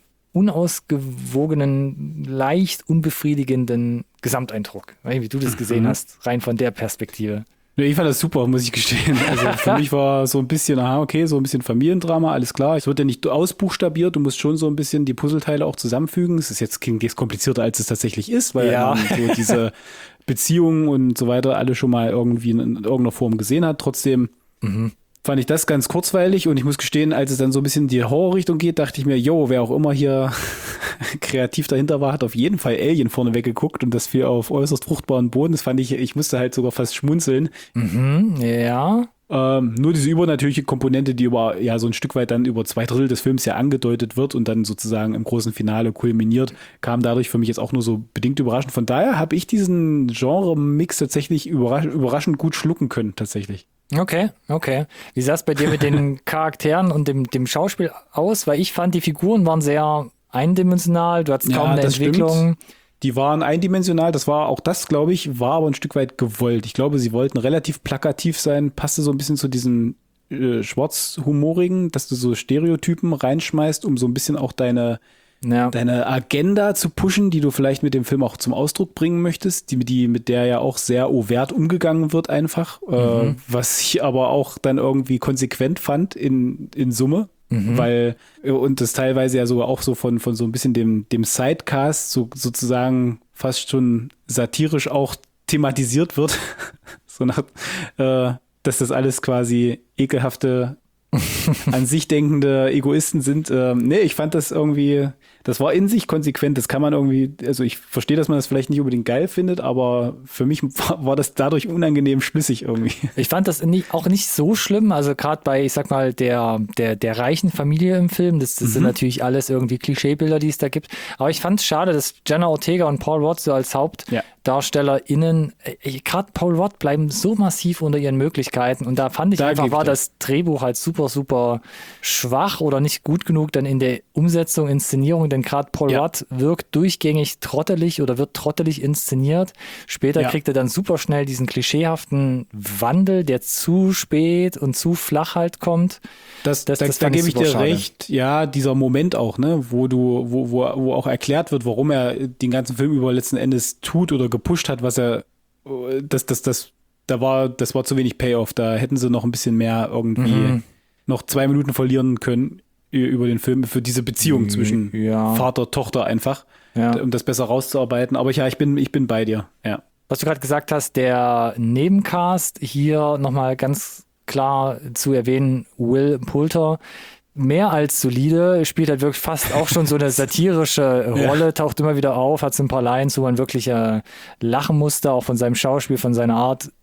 unausgewogenen, leicht unbefriedigenden Gesamteindruck, wie du das gesehen mhm. hast, rein von der Perspektive. Ich fand das super, muss ich gestehen. Also für mich war so ein bisschen, aha, okay, so ein bisschen Familiendrama, alles klar. Es wird ja nicht ausbuchstabiert, du musst schon so ein bisschen die Puzzleteile auch zusammenfügen. Es ist jetzt klingt jetzt komplizierter, als es tatsächlich ist, weil ja. man so diese Beziehungen und so weiter alle schon mal irgendwie in, in irgendeiner Form gesehen hat. Trotzdem mhm. fand ich das ganz kurzweilig und ich muss gestehen, als es dann so ein bisschen in die Horrorrichtung geht, dachte ich mir, jo, wer auch immer hier kreativ dahinter war, hat auf jeden Fall Alien vorne weggeguckt und das fiel auf äußerst fruchtbaren Boden. Das fand ich, ich musste halt sogar fast schmunzeln. Mhm, ja. Ähm, nur diese übernatürliche Komponente, die über, ja, so ein Stück weit dann über zwei Drittel des Films ja angedeutet wird und dann sozusagen im großen Finale kulminiert, kam dadurch für mich jetzt auch nur so bedingt überraschend. Von daher habe ich diesen Genre-Mix tatsächlich überrasch- überraschend gut schlucken können, tatsächlich. Okay, okay. Wie sah es bei dir mit den Charakteren und dem, dem Schauspiel aus? Weil ich fand, die Figuren waren sehr eindimensional, du hattest kaum ja, eine Entwicklung. Stimmt. Die waren eindimensional, das war auch das, glaube ich, war aber ein Stück weit gewollt. Ich glaube, sie wollten relativ plakativ sein, passte so ein bisschen zu diesem äh, schwarzhumorigen, dass du so Stereotypen reinschmeißt, um so ein bisschen auch deine, ja. deine Agenda zu pushen, die du vielleicht mit dem Film auch zum Ausdruck bringen möchtest, die, die mit der ja auch sehr overt umgegangen wird einfach, mhm. äh, was ich aber auch dann irgendwie konsequent fand in, in Summe. Mhm. Weil, und das teilweise ja sogar auch so von, von so ein bisschen dem, dem Sidecast so, sozusagen fast schon satirisch auch thematisiert wird. so nach, äh, dass das alles quasi ekelhafte, an sich denkende Egoisten sind. Ähm, nee, ich fand das irgendwie, das war in sich konsequent, das kann man irgendwie, also ich verstehe, dass man das vielleicht nicht unbedingt geil findet, aber für mich war, war das dadurch unangenehm schlüssig irgendwie. Ich fand das nicht, auch nicht so schlimm, also gerade bei, ich sag mal, der, der, der reichen Familie im Film, das, das mhm. sind natürlich alles irgendwie Klischeebilder, die es da gibt, aber ich fand es schade, dass Jenna Ortega und Paul Rudd so als HauptdarstellerInnen, ja. gerade Paul Rudd bleiben so massiv unter ihren Möglichkeiten und da fand ich da einfach, war ja. das Drehbuch halt super, super schwach oder nicht gut genug dann in der Umsetzung, Inszenierung, denn gerade Paul ja. Rudd wirkt durchgängig trottelig oder wird trottelig inszeniert. Später ja. kriegt er dann super schnell diesen klischeehaften Wandel, der zu spät und zu flach halt kommt. Das, das, das, das da gebe ich dir schade. recht. Ja, dieser Moment auch, ne, wo du, wo, wo, wo auch erklärt wird, warum er den ganzen Film über letzten Endes tut oder gepusht hat, was er, das, das, das, da war, das war zu wenig Payoff. Da hätten sie noch ein bisschen mehr irgendwie mhm. noch zwei Minuten verlieren können über den Film für diese Beziehung zwischen ja. Vater, Tochter einfach, ja. um das besser rauszuarbeiten. Aber ja, ich bin, ich bin bei dir, ja. Was du gerade gesagt hast, der Nebencast hier nochmal ganz klar zu erwähnen, Will Poulter, mehr als solide, spielt halt wirklich fast auch schon so eine satirische Rolle, ja. taucht immer wieder auf, hat so ein paar Lines, wo man wirklich äh, lachen musste, auch von seinem Schauspiel, von seiner Art,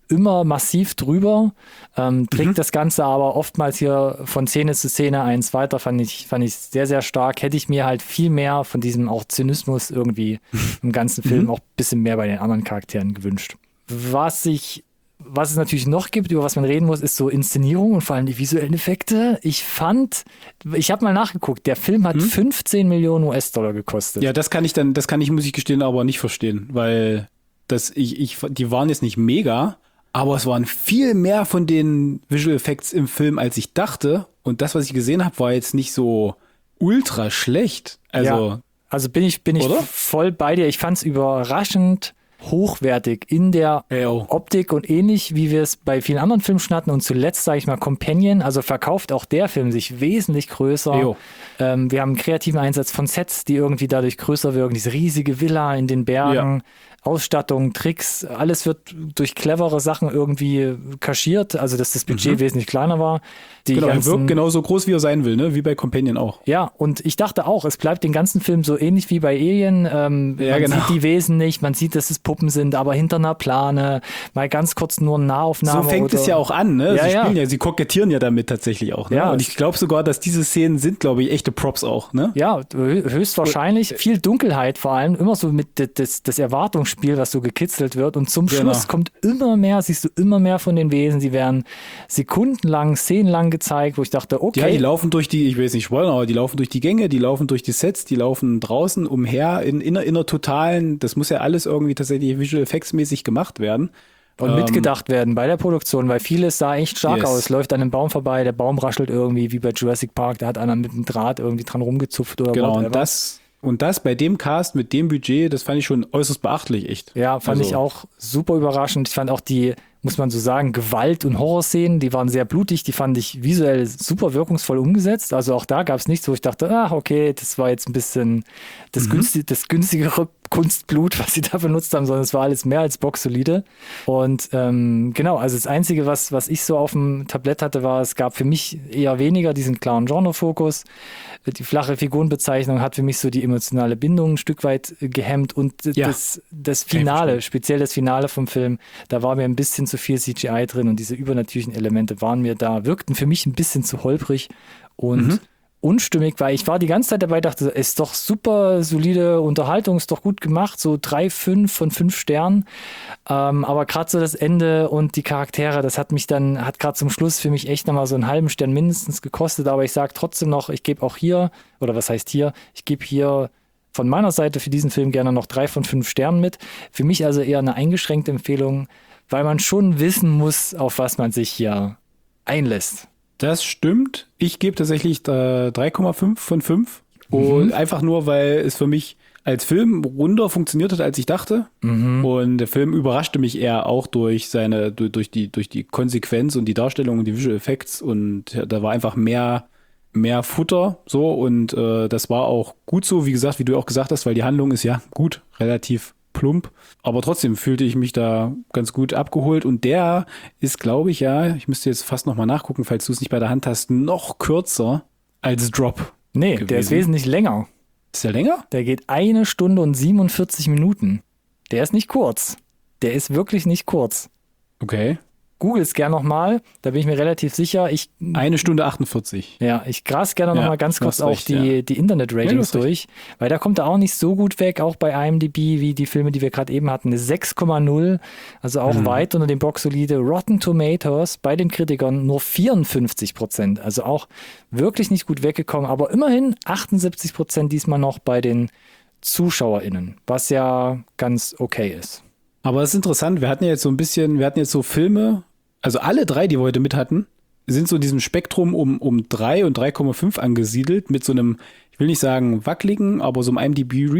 immer massiv drüber, ähm, trägt Mhm. das Ganze aber oftmals hier von Szene zu Szene eins weiter, fand ich, fand ich sehr, sehr stark. Hätte ich mir halt viel mehr von diesem auch Zynismus irgendwie im ganzen Film Mhm. auch ein bisschen mehr bei den anderen Charakteren gewünscht. Was ich Was es natürlich noch gibt, über was man reden muss, ist so Inszenierung und vor allem die visuellen Effekte. Ich fand, ich habe mal nachgeguckt, der Film hat Hm? fünfzehn Millionen U S-Dollar gekostet. Ja, das kann ich dann, das kann ich, muss ich gestehen, aber nicht verstehen, weil das, ich, ich, die waren jetzt nicht mega, aber es waren viel mehr von den Visual Effects im Film, als ich dachte. Und das, was ich gesehen habe, war jetzt nicht so ultra schlecht. Also, Ja, also bin ich, bin ich Oder? voll bei dir. Ich fand es überraschend hochwertig in der Ja, oh. Optik und ähnlich, wie wir es bei vielen anderen Filmen schon hatten. Und zuletzt, sage ich mal, Companion, also verkauft auch der Film sich wesentlich größer. Jo. Ähm, wir haben einen kreativen Einsatz von Sets, die irgendwie dadurch größer wirken. Diese riesige Villa in den Bergen, Ausstattung, Tricks, alles wird durch clevere Sachen irgendwie kaschiert, also dass das Budget Mhm. wesentlich kleiner war. Die genau, er ganzen, wirkt genauso groß, wie er sein will, ne? Wie bei Companion auch. ja, und ich dachte auch, es bleibt den ganzen Film so ähnlich wie bei Alien. Ähm, Ja, man genau. sieht die Wesen nicht, man sieht, dass es Puppen sind, aber hinter einer Plane, mal ganz kurz nur eine Nahaufnahme. So fängt oder, es ja auch an, ne? Ja, sie ja. spielen ja, sie kokettieren ja damit tatsächlich auch, ne? Ja, Und es- ich glaube sogar, dass diese Szenen sind, glaube ich, echte Props auch, ne? Ja, hö- höchstwahrscheinlich. Viel Dunkelheit vor allem, immer so mit d- das, das Erwartungsspiel, was so gekitzelt wird. Und zum Genau. Schluss kommt immer mehr, siehst du immer mehr von den Wesen. Sie werden sekundenlang, szenenlang gezeigt, wo ich dachte, okay. Ja, die laufen durch die, ich will jetzt nicht spoilern, aber die laufen durch die Gänge, die laufen durch die Sets, die laufen draußen umher in inner, inner totalen, das muss ja alles irgendwie tatsächlich Visual Effects mäßig gemacht werden. Und Ähm, mitgedacht werden bei der Produktion, weil vieles sah echt stark Yes. aus. Läuft an einem Baum vorbei, der Baum raschelt irgendwie, wie bei Jurassic Park, da hat einer mit dem Draht irgendwie dran rumgezupft oder Genau, whatever. und das, und das bei dem Cast mit dem Budget, das fand ich schon äußerst beachtlich, echt. Ja, fand Also- ich auch super überraschend. Ich fand auch die, muss man so sagen, Gewalt- und Horrorszenen, die waren sehr blutig, die fand ich visuell super wirkungsvoll umgesetzt. Also auch da gab es nichts, wo ich dachte, ah, okay, das war jetzt ein bisschen das, Mhm. günstig, das günstigere Kunstblut, was sie da benutzt haben, sondern es war alles mehr als boxsolide. Und ähm, genau, also das Einzige, was, was ich so auf dem Tablett hatte, war, es gab für mich eher weniger diesen klaren Genrefokus. Die flache Figurenbezeichnung hat für mich so die emotionale Bindung ein Stück weit äh, gehemmt und Ja. das, das Kann ich Finale, verstehen. speziell das Finale vom Film, da war mir ein bisschen zu viel C G I drin und diese übernatürlichen Elemente waren mir da, wirkten für mich ein bisschen zu holprig und Mhm. unstimmig, weil ich war die ganze Zeit dabei, dachte, ist doch super solide Unterhaltung, ist doch gut gemacht, so drei, fünf von fünf Sternen. Ähm, aber gerade so das Ende und die Charaktere, das hat mich dann, hat gerade zum Schluss für mich echt nochmal so einen halben Stern mindestens gekostet. Aber ich sage trotzdem noch, ich gebe auch hier, oder was heißt hier, ich gebe hier von meiner Seite für diesen Film gerne noch drei von fünf Sternen mit. Für mich also eher eine eingeschränkte Empfehlung, weil man schon wissen muss, auf was man sich hier einlässt. Das stimmt. Ich gebe tatsächlich äh, drei Komma fünf von fünf. Und einfach nur, weil es für mich als Film runder funktioniert hat, als ich dachte. Und der Film überraschte mich eher auch durch seine, durch, durch die, durch die Konsequenz und die Darstellung und die Visual Effects. Und ja, da war einfach mehr, mehr Futter so. Und äh, das war auch gut so, wie gesagt, wie du auch gesagt hast, weil die Handlung ist ja gut, relativ plump. Aber trotzdem fühlte ich mich da ganz gut abgeholt. Und der ist, glaube ich, ja, ich müsste jetzt fast nochmal nachgucken, falls du es nicht bei der Hand hast, noch kürzer als Drop. Nee, der ist gewesen. wesentlich länger. Ist der länger? Der geht eine Stunde und siebenundvierzig Minuten. Der ist nicht kurz. Der ist wirklich nicht kurz. Okay. Google es gern nochmal, da bin ich mir relativ sicher. Ich, Eine Stunde achtundvierzig. ja, ich gras gerne nochmal Ja, ganz du kurz hast auch recht, die, ja. die Ja, du Internet-Ratings hast recht. durch, weil da kommt er auch nicht so gut weg, auch bei IMDb, wie die Filme, die wir gerade eben hatten. Eine sechs Komma null, also auch Mhm. weit unter dem Box-solide. Rotten Tomatoes bei den Kritikern nur vierundfünfzig Prozent, also auch wirklich nicht gut weggekommen, aber immerhin achtundsiebzig Prozent diesmal noch bei den ZuschauerInnen, was ja ganz okay ist. Aber es ist interessant, wir hatten ja jetzt so ein bisschen, wir hatten jetzt so Filme, also alle drei, die wir heute mit hatten, sind so in diesem Spektrum um, um drei und drei Komma fünf angesiedelt, mit so einem, ich will nicht sagen wackeligen, aber so einem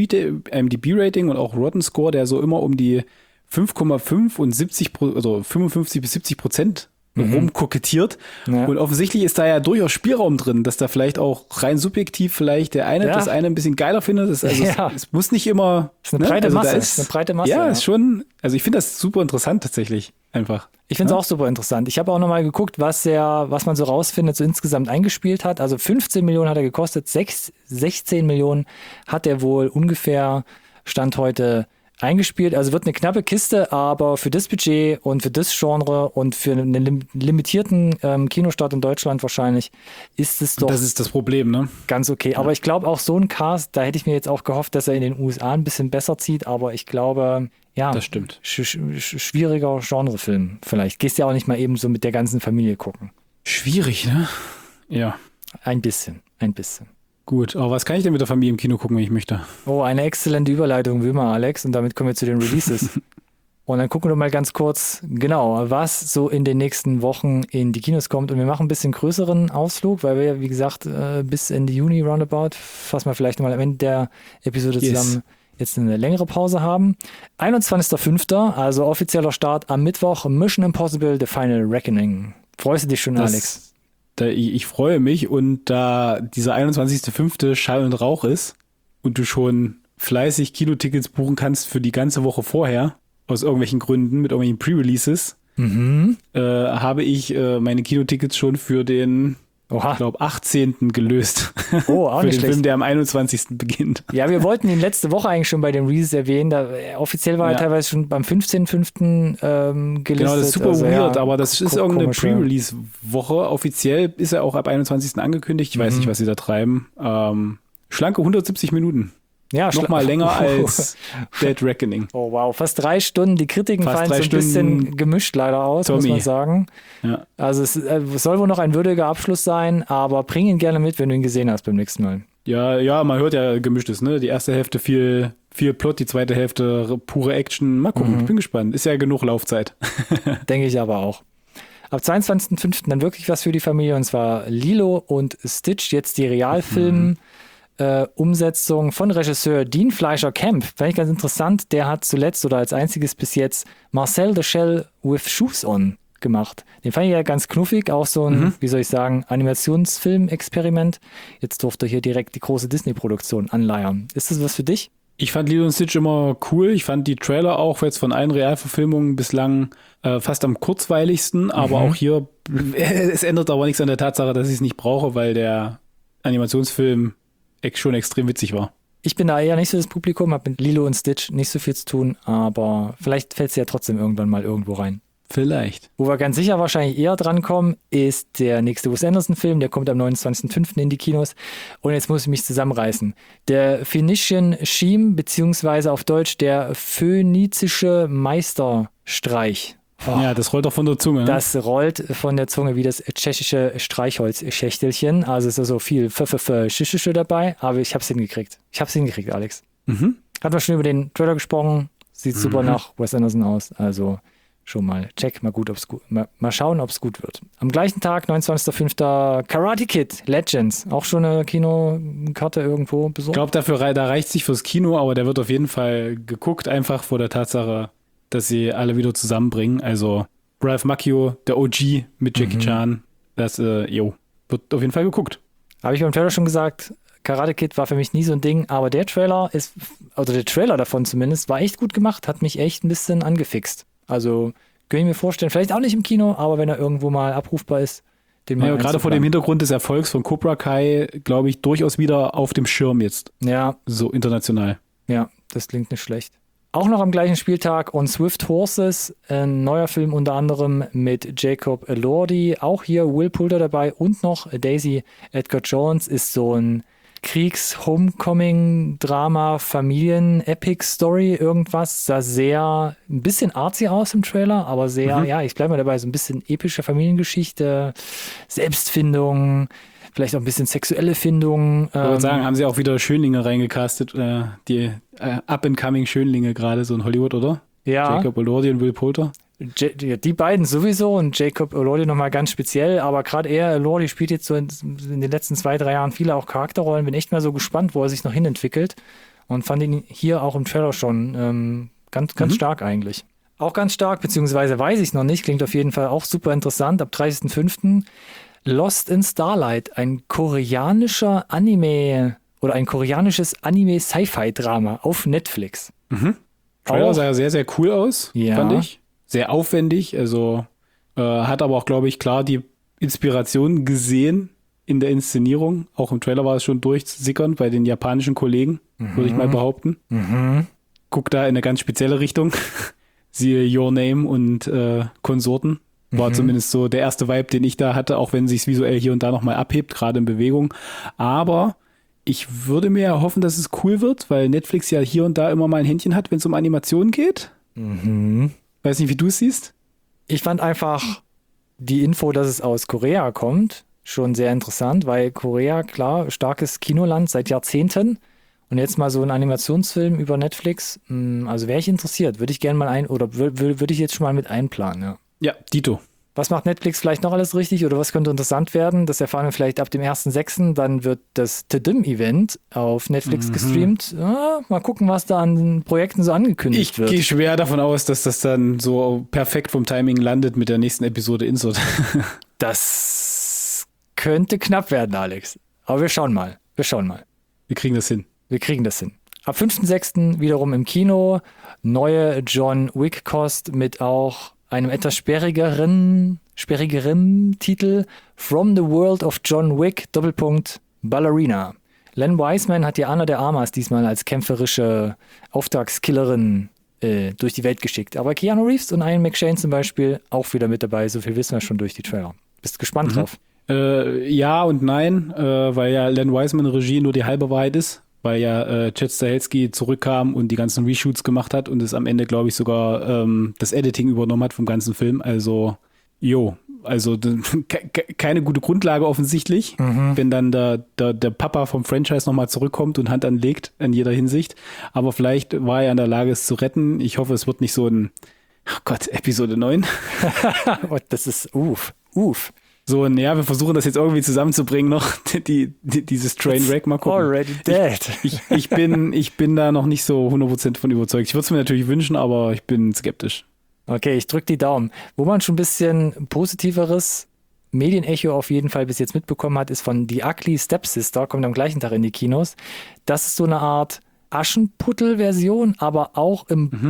IMDb-Rating und auch Rotten Score, der so immer um die fünf Komma fünf und siebzig, Pro- also fünfundfünfzig bis siebzig Prozent rumkokettiert. Ja. Und offensichtlich ist da ja durchaus Spielraum drin, dass da vielleicht auch rein subjektiv vielleicht der eine Ja. das eine ein bisschen geiler findet. Das, also Ja. es, es muss nicht immer. ist eine breite also da Masse, Ist, eine breite Masse, Ja, ja. ist schon. Also ich finde das super interessant tatsächlich. Einfach. Ich finde es Ja? auch super interessant. Ich habe auch nochmal geguckt, was er, was man so rausfindet, so insgesamt eingespielt hat. Also fünfzehn Millionen hat er gekostet, sechs, sechzehn Millionen hat er wohl ungefähr Stand heute eingespielt. Also wird eine knappe Kiste, aber für das Budget und für das Genre und für einen lim limitierten ähm, Kinostart in Deutschland wahrscheinlich ist es doch Das ist das Problem, ne? ganz okay. Ja. Aber ich glaube auch so ein Cast, da hätte ich mir jetzt auch gehofft, dass er in den U S A ein bisschen besser zieht, aber ich glaube, ja, das stimmt. Sch sch schwieriger Genrefilm vielleicht. Gehst ja auch nicht mal eben so mit der ganzen Familie gucken. Schwierig, ne? Ja. Ein bisschen, ein bisschen. Gut, aber was kann ich denn mit der Familie im Kino gucken, wenn ich möchte? Oh, eine exzellente Überleitung, wie immer, Alex. Und damit kommen wir zu den Releases. Und dann gucken wir mal ganz kurz, genau, was so in den nächsten Wochen in die Kinos kommt. Und wir machen ein bisschen größeren Ausflug, weil wir, wie gesagt, bis Ende Juni roundabout, fassen wir vielleicht nochmal am Ende der Episode yes. zusammen, jetzt eine längere Pause haben. einundzwanzigster fünfter, also offizieller Start am Mittwoch, Mission Impossible, The Final Reckoning. Freust du dich schon, das Alex? Da, ich, ich freue mich, und da dieser einundzwanzigster fünfte Schall und Rauch ist und du schon fleißig Kinotickets buchen kannst für die ganze Woche vorher, aus irgendwelchen Gründen, mit irgendwelchen Pre-Releases, mhm. äh, habe ich äh, meine Kinotickets schon für den, Oha. ich glaube, achtzehnten gelöst. Oh, auch für nicht den schlecht. Film, der am einundzwanzigsten beginnt. Ja, wir wollten ihn letzte Woche eigentlich schon bei den Releases erwähnen. Da, offiziell war ja. er teilweise schon beim fünfzehnten fünften ähm, gelistet. Genau, das ist super also, weird, ja, aber das ist irgendeine Pre-Release-Woche. Offiziell ist er auch ab einundzwanzigsten angekündigt. Ich mhm. weiß nicht, was sie da treiben. Ähm, schlanke hundertsiebzig Minuten. Ja, nochmal länger als Dead Reckoning. Oh wow, fast drei Stunden. Die Kritiken fast fallen so ein Stunden bisschen gemischt leider aus, Tommy. muss man sagen. Ja. Also es äh, soll wohl noch ein würdiger Abschluss sein, aber bring ihn gerne mit, wenn du ihn gesehen hast beim nächsten Mal. Ja, ja, man hört ja gemischtes, ne? Die erste Hälfte viel, viel Plot, die zweite Hälfte pure Action. Mal gucken, mhm. ich bin gespannt. Ist ja genug Laufzeit. Denke ich aber auch. Ab zweiundzwanzigsten fünften dann wirklich was für die Familie, und zwar Lilo und Stitch, jetzt die Realfilm. Mhm. Äh, Umsetzung von Regisseur Dean Fleischer-Kemp. Fand ich ganz interessant. Der hat zuletzt oder als einziges bis jetzt Marcel the Shell with Shoes On gemacht. Den fand ich ja ganz knuffig. Auch so ein, mhm. wie soll ich sagen, Animationsfilm-Experiment. Jetzt durfte er hier direkt die große Disney-Produktion anleiern. Ist das was für dich? Ich fand Lilo und Stitch immer cool. Ich fand die Trailer auch jetzt von allen Realverfilmungen bislang äh, fast am kurzweiligsten. Aber mhm. auch hier, es ändert aber nichts an der Tatsache, dass ich es nicht brauche, weil der Animationsfilm schon extrem witzig war. Ich bin da eher nicht so das Publikum, habe mit Lilo und Stitch nicht so viel zu tun, aber vielleicht fällt es ja trotzdem irgendwann mal irgendwo rein. Vielleicht. Wo wir ganz sicher wahrscheinlich eher drankommen, ist der nächste Wes Anderson-Film, der kommt am neunundzwanzigsten fünften in die Kinos. Und jetzt muss ich mich zusammenreißen. Der Phoenician Scheme, beziehungsweise auf Deutsch der phönizische Meisterstreich. Oh, ja, das rollt doch von der Zunge. Ne? Das rollt von der Zunge wie das tschechische Streichholzschächtelchen. Also ist da so viel F F F Schische dabei, aber ich hab's hingekriegt. Ich hab's hingekriegt, Alex. Mhm. Hat man schon über den Trailer gesprochen. Sieht mhm. super nach Wes Anderson aus. Also schon mal check, mal gut, ob's gut. Mal, mal schauen, ob es gut wird. Am gleichen Tag, neunundzwanzigster fünfter Karate Kid Legends. Auch schon eine Kinokarte irgendwo besorgt. Ich glaube, dafür da reicht sich fürs Kino, aber der wird auf jeden Fall geguckt, einfach vor der Tatsache, dass sie alle wieder zusammenbringen. Also Ralph Macchio, der O G mit Jackie mhm. Chan, das äh, jo, wird auf jeden Fall geguckt. Habe ich beim Trailer schon gesagt, Karate Kid war für mich nie so ein Ding, aber der Trailer ist, also der Trailer davon zumindest, war echt gut gemacht, hat mich echt ein bisschen angefixt. Also kann ich mir vorstellen, vielleicht auch nicht im Kino, aber wenn er irgendwo mal abrufbar ist, den mal ja, gerade vor dem Hintergrund des Erfolgs von Cobra Kai, glaube ich, durchaus wieder auf dem Schirm jetzt. Ja. So international. Ja, das klingt nicht schlecht. Auch noch am gleichen Spieltag On Swift Horses, ein neuer Film unter anderem mit Jacob Elordi, auch hier Will Poulter dabei und noch Daisy Edgar Jones, ist so ein Kriegs-Homecoming-Drama, Familien-Epic-Story, irgendwas. Sah sehr, ein bisschen artsy aus im Trailer, aber sehr, mhm. ja, ich bleibe mal dabei, so ein bisschen epische Familiengeschichte, Selbstfindung, vielleicht auch ein bisschen sexuelle Findung. Ich würde ähm, sagen, haben sie auch wieder Schönlinge reingecastet, äh, die äh, up-and-coming Schönlinge gerade so in Hollywood, oder? Ja. Jacob Elordi und Will Poulter. J- die beiden sowieso und Jacob Elordi nochmal ganz speziell, aber gerade er, Elordi, spielt jetzt so in, in den letzten zwei, drei Jahren viele auch Charakterrollen. Bin echt mal so gespannt, wo er sich noch hinentwickelt und fand ihn hier auch im Trailer schon ähm, ganz, ganz mhm. stark eigentlich. Auch ganz stark, beziehungsweise weiß ich es noch nicht, klingt auf jeden Fall auch super interessant. Ab dreißigsten fünften Lost in Starlight, ein koreanischer Anime oder ein koreanisches Anime-Sci-Fi-Drama auf Netflix. Mhm. Trailer auch, sah sehr, sehr cool aus, ja. fand ich. Sehr aufwendig, also äh, hat aber auch, glaube ich, klar die Inspiration gesehen in der Inszenierung. Auch im Trailer war es schon durchsickernd bei den japanischen Kollegen, mhm. würde ich mal behaupten. Mhm. gucke da in eine ganz spezielle Richtung. Siehe Your Name und äh, Konsorten. War mhm. zumindest so der erste Vibe, den ich da hatte, auch wenn es sich visuell hier und da nochmal abhebt, gerade in Bewegung. Aber ich würde mir ja hoffen, dass es cool wird, weil Netflix ja hier und da immer mal ein Händchen hat, wenn es um Animationen geht. Mhm. Weiß nicht, wie du es siehst. Ich fand einfach die Info, dass es aus Korea kommt, schon sehr interessant, weil Korea, klar, starkes Kinoland seit Jahrzehnten. Und jetzt mal so ein Animationsfilm über Netflix, also wäre ich interessiert, würde ich gerne mal ein, oder würde würd ich jetzt schon mal mit einplanen, ja. Ja, Dito. Was macht Netflix vielleicht noch alles richtig oder was könnte interessant werden? Das erfahren wir vielleicht ab dem ersten sechsten Dann wird das Tedim-Event auf Netflix mhm. gestreamt. Ja, mal gucken, was da an Projekten so angekündigt ich wird. Ich gehe schwer davon aus, dass das dann so perfekt vom Timing landet mit der nächsten Episode Insert. Das könnte knapp werden, Alex. Aber wir schauen mal. Wir schauen mal. Wir kriegen das hin. Wir kriegen das hin. Ab fünften sechsten wiederum im Kino. Neue John Wick-Kost mit auch einem etwas sperrigeren, sperrigeren Titel From the World of John Wick, Doppelpunkt, Ballerina. Len Wiseman hat die Anna de Armas diesmal als kämpferische Auftragskillerin äh, durch die Welt geschickt. Aber Keanu Reeves und Ian McShane zum Beispiel auch wieder mit dabei. So viel wissen wir schon durch die Trailer. Bist du gespannt mhm. drauf? Äh, ja und nein, äh, weil ja Len Wiseman Regie nur die halbe Wahrheit ist. Weil ja äh, Chad Stahelski zurückkam und die ganzen Reshoots gemacht hat und es am Ende, glaube ich, sogar ähm, das Editing übernommen hat vom ganzen Film. Also, jo, also ke- ke- keine gute Grundlage offensichtlich, mhm. wenn dann der, der, der Papa vom Franchise nochmal zurückkommt und Hand anlegt in jeder Hinsicht. Aber vielleicht war er in der Lage, es zu retten. Ich hoffe, es wird nicht so ein, oh Gott, Episode neun. Das ist, uff, uff. So, ja, wir versuchen das jetzt irgendwie zusammenzubringen noch, die, die, dieses Trainwreck, mal gucken. Already dead. Ich, ich, ich, bin, ich bin da noch nicht so hundert Prozent von überzeugt. Ich würde es mir natürlich wünschen, aber ich bin skeptisch. Okay, ich drücke die Daumen. Wo man schon ein bisschen positiveres Medienecho auf jeden Fall bis jetzt mitbekommen hat, ist von The Ugly Stepsister, kommt am gleichen Tag in die Kinos. Das ist so eine Art Aschenputtel-Version, aber auch im mhm.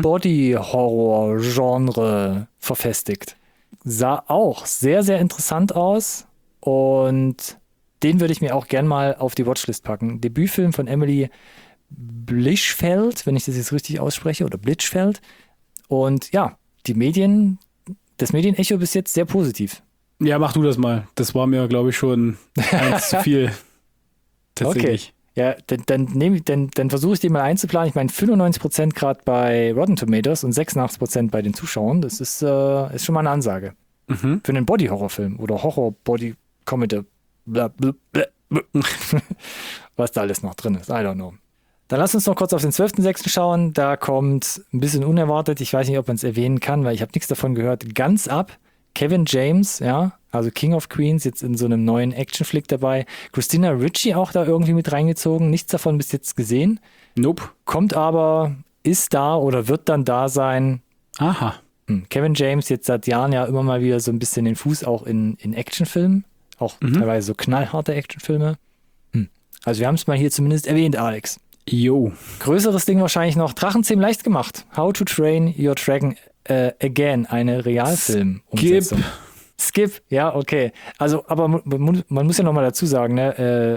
Body-Horror-Genre verfestigt. Sah auch sehr, sehr interessant aus und den würde ich mir auch gern mal auf die Watchlist packen. Debütfilm von Emily Blichfeld, wenn ich das jetzt richtig ausspreche, oder Blichfeld. Und ja, die Medien, das Medienecho bis jetzt sehr positiv. Ja, mach du das mal. Das war mir, glaube ich, schon eins zu viel. Tatsächlich. Okay. Ja, dann, dann, nehm, dann, dann versuche ich den mal einzuplanen. Ich meine, fünfundneunzig Prozent gerade bei Rotten Tomatoes und sechsundachtzig Prozent bei den Zuschauern. Das ist, äh, ist schon mal eine Ansage. Mhm. Für einen Body-Horror-Film oder Horror-Body-Comedy. Was da alles noch drin ist. I don't know. Dann lass uns noch kurz auf den zwölften sechsten schauen. Da kommt ein bisschen unerwartet. Ich weiß nicht, ob man es erwähnen kann, weil ich habe nichts davon gehört. Ganz ab. Kevin James, ja, also King of Queens, jetzt in so einem neuen Actionflick dabei. Christina Ricci auch da irgendwie mit reingezogen. Nichts davon bis jetzt gesehen. Nope. Kommt aber, ist da oder wird dann da sein. Aha. Hm. Kevin James jetzt seit Jahren ja immer mal wieder so ein bisschen den Fuß auch in, in Actionfilmen. Auch mhm. teilweise so knallharte Actionfilme. Hm. Also wir haben es mal hier zumindest erwähnt, Alex. Jo. Größeres Ding wahrscheinlich noch. Drachenzähmen leicht gemacht. How to Train Your Dragon uh, Again. Eine Realfilm-Umsetzung. Skip. Skip, ja, okay. Also, aber man, man muss ja nochmal dazu sagen, ne, äh,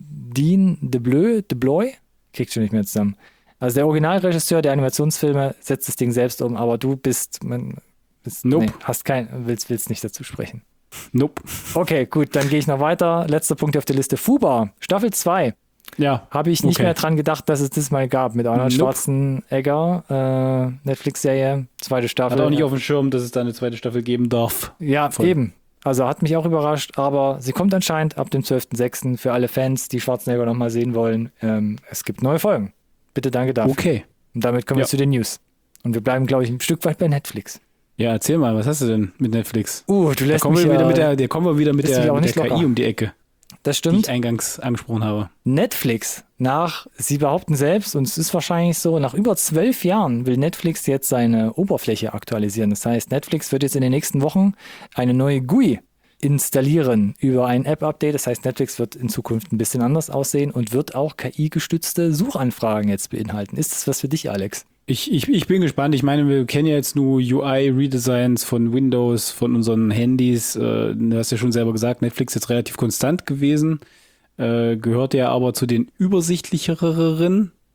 Dean DeBleu, DeBloy, kriegst du nicht mehr zusammen. Also der Originalregisseur der Animationsfilme setzt das Ding selbst um, aber du bist, man, bist nope. nee, hast kein, willst, willst nicht dazu sprechen. Nope. Okay, gut, dann gehe ich noch weiter. Letzter Punkt auf der Liste. Fuba, Staffel zwei. Ja. Habe ich nicht okay. mehr dran gedacht, dass es das mal gab mit Arnold nope. Schwarzenegger, äh, Netflix-Serie, zweite Staffel. Hat auch nicht auf dem Schirm, dass es da eine zweite Staffel geben darf. Ja, Voll. eben. Also hat mich auch überrascht, aber sie kommt anscheinend ab dem zwölften sechsten für alle Fans, die Schwarzenegger nochmal sehen wollen. Ähm, es gibt neue Folgen. Bitte danke dafür. Okay. Und damit kommen ja. wir zu den News. Und wir bleiben, glaube ich, ein Stück weit bei Netflix. Ja, erzähl mal, was hast du denn mit Netflix? Uh, du lässt da kommen mich wir wieder ja, mit der, da kommen wir wieder mit der, mit der K I um die Ecke. Das stimmt. Die ich eingangs angesprochen habe. Netflix, nach, sie behaupten selbst, und es ist wahrscheinlich so, nach über zwölf Jahren will Netflix jetzt seine Oberfläche aktualisieren. Das heißt, Netflix wird jetzt in den nächsten Wochen eine neue G U I installieren über ein App-Update. Das heißt, Netflix wird in Zukunft ein bisschen anders aussehen und wird auch K I-gestützte Suchanfragen jetzt beinhalten. Ist das was für dich, Alex? Ich, ich, ich bin gespannt. Ich meine, wir kennen ja jetzt nur U I-Redesigns von Windows, von unseren Handys. Äh, du hast ja schon selber gesagt, Netflix ist jetzt relativ konstant gewesen. Äh, gehört ja aber zu den übersichtlicheren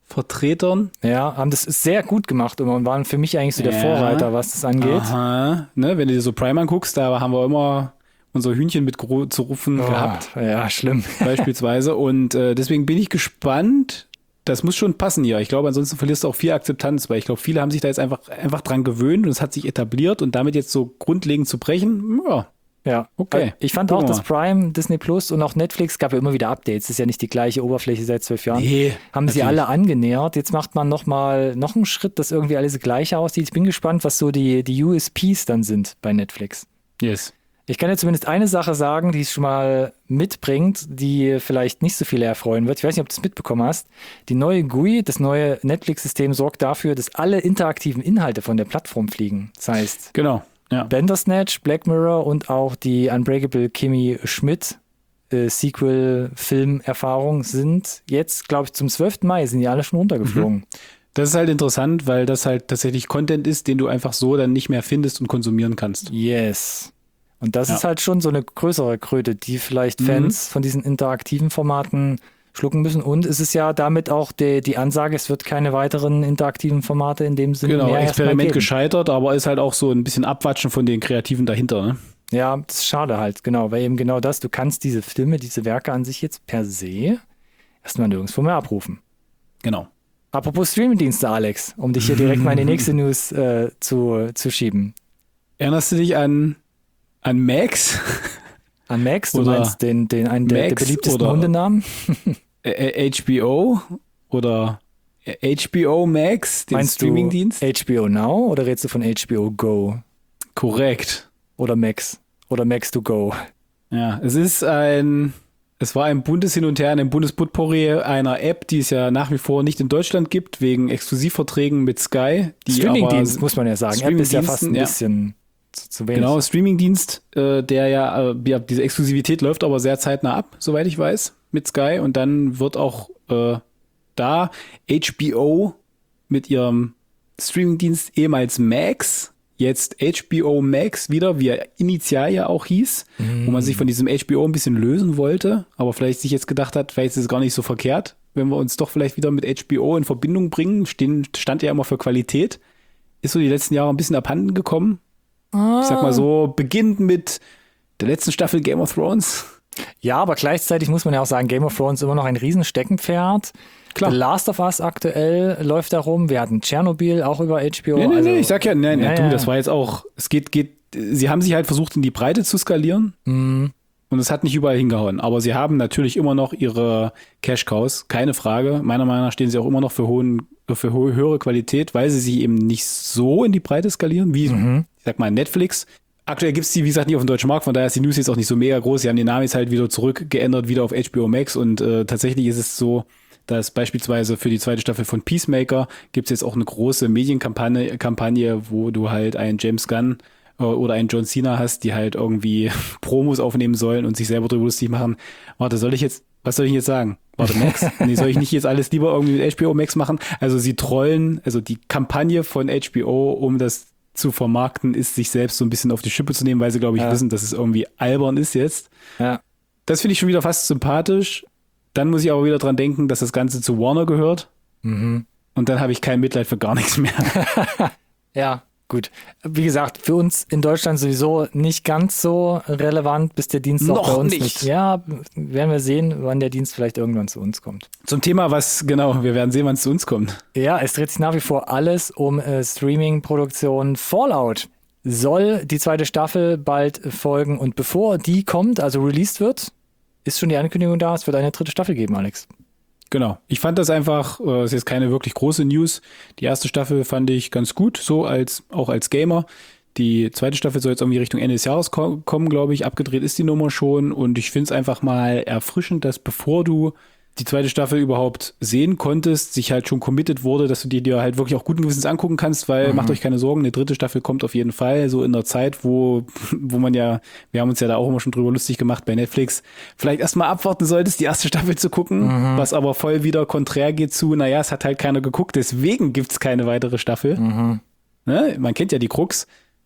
Vertretern. Ja, haben das sehr gut gemacht immer und waren für mich eigentlich so der Ja. Vorreiter, was das angeht. Aha. Ne, wenn du dir so Prime anguckst, da haben wir immer unser Hühnchen mit gro- zu rufen Oh, gehabt, ja, schlimm. beispielsweise. Und äh, deswegen bin ich gespannt. Das muss schon passen hier. Ich glaube, ansonsten verlierst du auch viel Akzeptanz, weil ich glaube, viele haben sich da jetzt einfach, einfach dran gewöhnt und es hat sich etabliert und damit jetzt so grundlegend zu brechen, ja, Ja, Okay. Ich fand Gucken auch, wir dass Prime, Disney Plus und auch Netflix gab ja immer wieder Updates. Das ist ja nicht die gleiche Oberfläche seit zwölf Jahren. Nee, Haben sie natürlich. alle angenähert. Jetzt macht man noch mal noch einen Schritt, dass irgendwie alles gleich aussieht. Ich bin gespannt, was so die, die U S Ps dann sind bei Netflix. Yes. Ich kann dir zumindest eine Sache sagen, die es schon mal mitbringt, die vielleicht nicht so viele erfreuen wird. Ich weiß nicht, ob du es mitbekommen hast. Die neue G U I, das neue Netflix-System, sorgt dafür, dass alle interaktiven Inhalte von der Plattform fliegen. Das heißt, Genau. Ja. Bandersnatch, Black Mirror und auch die Unbreakable Kimmy Schmidt äh, Sequel-Film-Erfahrung sind jetzt, glaube ich, zum zwölften Mai sind die alle schon runtergeflogen. Das ist halt interessant, weil das halt tatsächlich Content ist, den du einfach so dann nicht mehr findest und konsumieren kannst. Yes. Und das Ja. ist halt schon so eine größere Kröte, die vielleicht Fans von diesen interaktiven Formaten schlucken müssen. Und es ist ja damit auch die, die Ansage, es wird keine weiteren interaktiven Formate in dem Sinne Genau, mehr erstmal Experiment geben. gescheitert, aber ist halt auch so ein bisschen Abwatschen von den Kreativen dahinter. Ne? Ja, das ist schade halt, genau, weil eben genau das, du kannst diese Filme, diese Werke an sich jetzt per se erstmal nirgendwo mehr abrufen. Genau. Apropos Streamingdienste, Alex, um dich hier direkt mal in die nächste News äh, zu, zu schieben. Erinnerst du dich an, an Max? An Max, du Oder meinst den, den einen der, der Max beliebtesten oder- Hundenamen? Äh, H B O oder H B O Max, den Meinst du Streamingdienst? H B O Now oder redest du von H B O Go Korrekt. oder Max oder Max to Go? Ja, es ist ein, es war ein Bundeshin und Her, ein Bundesputpourri einer App, die es ja nach wie vor nicht in Deutschland gibt, wegen Exklusivverträgen mit Sky. Die Streamingdienst, aber, muss man ja sagen. App ist ja fast ein Streamingdiensten, ja. bisschen zu, zu wenig. Genau, Streamingdienst, äh, der ja, äh, ja, diese Exklusivität läuft aber sehr zeitnah ab, soweit ich weiß, mit Sky. Und dann wird auch äh, da H B O mit ihrem Streamingdienst ehemals Max, jetzt H B O Max wieder, wie er initial ja auch hieß, wo man sich von diesem H B O ein bisschen lösen wollte, aber vielleicht sich jetzt gedacht hat, vielleicht ist es gar nicht so verkehrt, wenn wir uns doch vielleicht wieder mit H B O in Verbindung bringen. Stehen, stand ja immer für Qualität. Ist so die letzten Jahre ein bisschen abhanden gekommen. Ich sag mal so, beginnend mit der letzten Staffel Game of Thrones. Ja, aber gleichzeitig muss man ja auch sagen, Game of Thrones ist immer noch ein riesen Steckenpferd. Klar. The Last of Us aktuell läuft da rum. Wir hatten Tschernobyl auch über H B O. Nee, nee, also, nee, ich sag ja, nein, Ja, ja, du, ja. das war jetzt auch, es geht, geht, sie haben sich halt versucht, in die Breite zu skalieren. Mhm. Und es hat nicht überall hingehauen. Aber sie haben natürlich immer noch ihre Cash-Cows, keine Frage. Meiner Meinung nach stehen sie auch immer noch für, hohen, für ho- höhere Qualität, weil sie sich eben nicht so in die Breite skalieren, wie, Mhm. ich sag mal, Netflix. Aktuell gibt's die, wie gesagt, nicht auf dem deutschen Markt, von daher ist die News jetzt auch nicht so mega groß. Sie haben den Namen jetzt halt wieder zurückgeändert, wieder auf H B O Max. Und äh, tatsächlich ist es so, dass beispielsweise für die zweite Staffel von Peacemaker gibt's jetzt auch eine große Medienkampagne, Kampagne, wo du halt einen James Gunn äh, oder einen John Cena hast, die halt irgendwie Promos aufnehmen sollen und sich selber drüber lustig machen. Warte, soll ich jetzt, was soll ich jetzt sagen? Warte, Max? Nee, soll ich nicht jetzt alles lieber irgendwie mit H B O Max machen? Also sie trollen, also die Kampagne von H B O, um das zu vermarkten, ist, sich selbst so ein bisschen auf die Schippe zu nehmen, weil sie, glaube ich, Ja. wissen, dass es irgendwie albern ist jetzt. Ja. Das finde ich schon wieder fast sympathisch. Dann muss ich aber wieder dran denken, dass das Ganze zu Warner gehört. Mhm. Und dann habe ich kein Mitleid für gar nichts mehr. Ja, gut. Wie gesagt, für uns in Deutschland sowieso nicht ganz so relevant, bis der Dienst auch Noch bei uns nicht. Ja, werden wir sehen, wann der Dienst vielleicht irgendwann zu uns kommt. Zum Thema, was, genau, wir werden sehen, wann es zu uns kommt. Ja, es dreht sich nach wie vor alles um äh, Streaming-Produktion Fallout. Soll die zweite Staffel bald folgen und bevor die kommt, also released wird, ist schon die Ankündigung da, es wird eine dritte Staffel geben, Alex. Genau. Ich fand das einfach, äh, ist jetzt keine wirklich große News. Die erste Staffel fand ich ganz gut, so als, auch als Gamer. Die zweite Staffel soll jetzt irgendwie Richtung Ende des Jahres ko- kommen, glaube ich. Abgedreht ist die Nummer schon und ich finde es einfach mal erfrischend, dass bevor du die zweite Staffel überhaupt sehen konntest, sich halt schon committed wurde, dass du die dir halt wirklich auch guten Gewissens angucken kannst, weil macht euch keine Sorgen, eine dritte Staffel kommt auf jeden Fall, so in der Zeit, wo, wo man ja, wir haben uns ja da auch immer schon drüber lustig gemacht bei Netflix, vielleicht erstmal abwarten solltest, die erste Staffel zu gucken, was aber voll wieder konträr geht zu, naja, es hat halt keiner geguckt, deswegen gibt's keine weitere Staffel. Ne? Man kennt ja die Krux.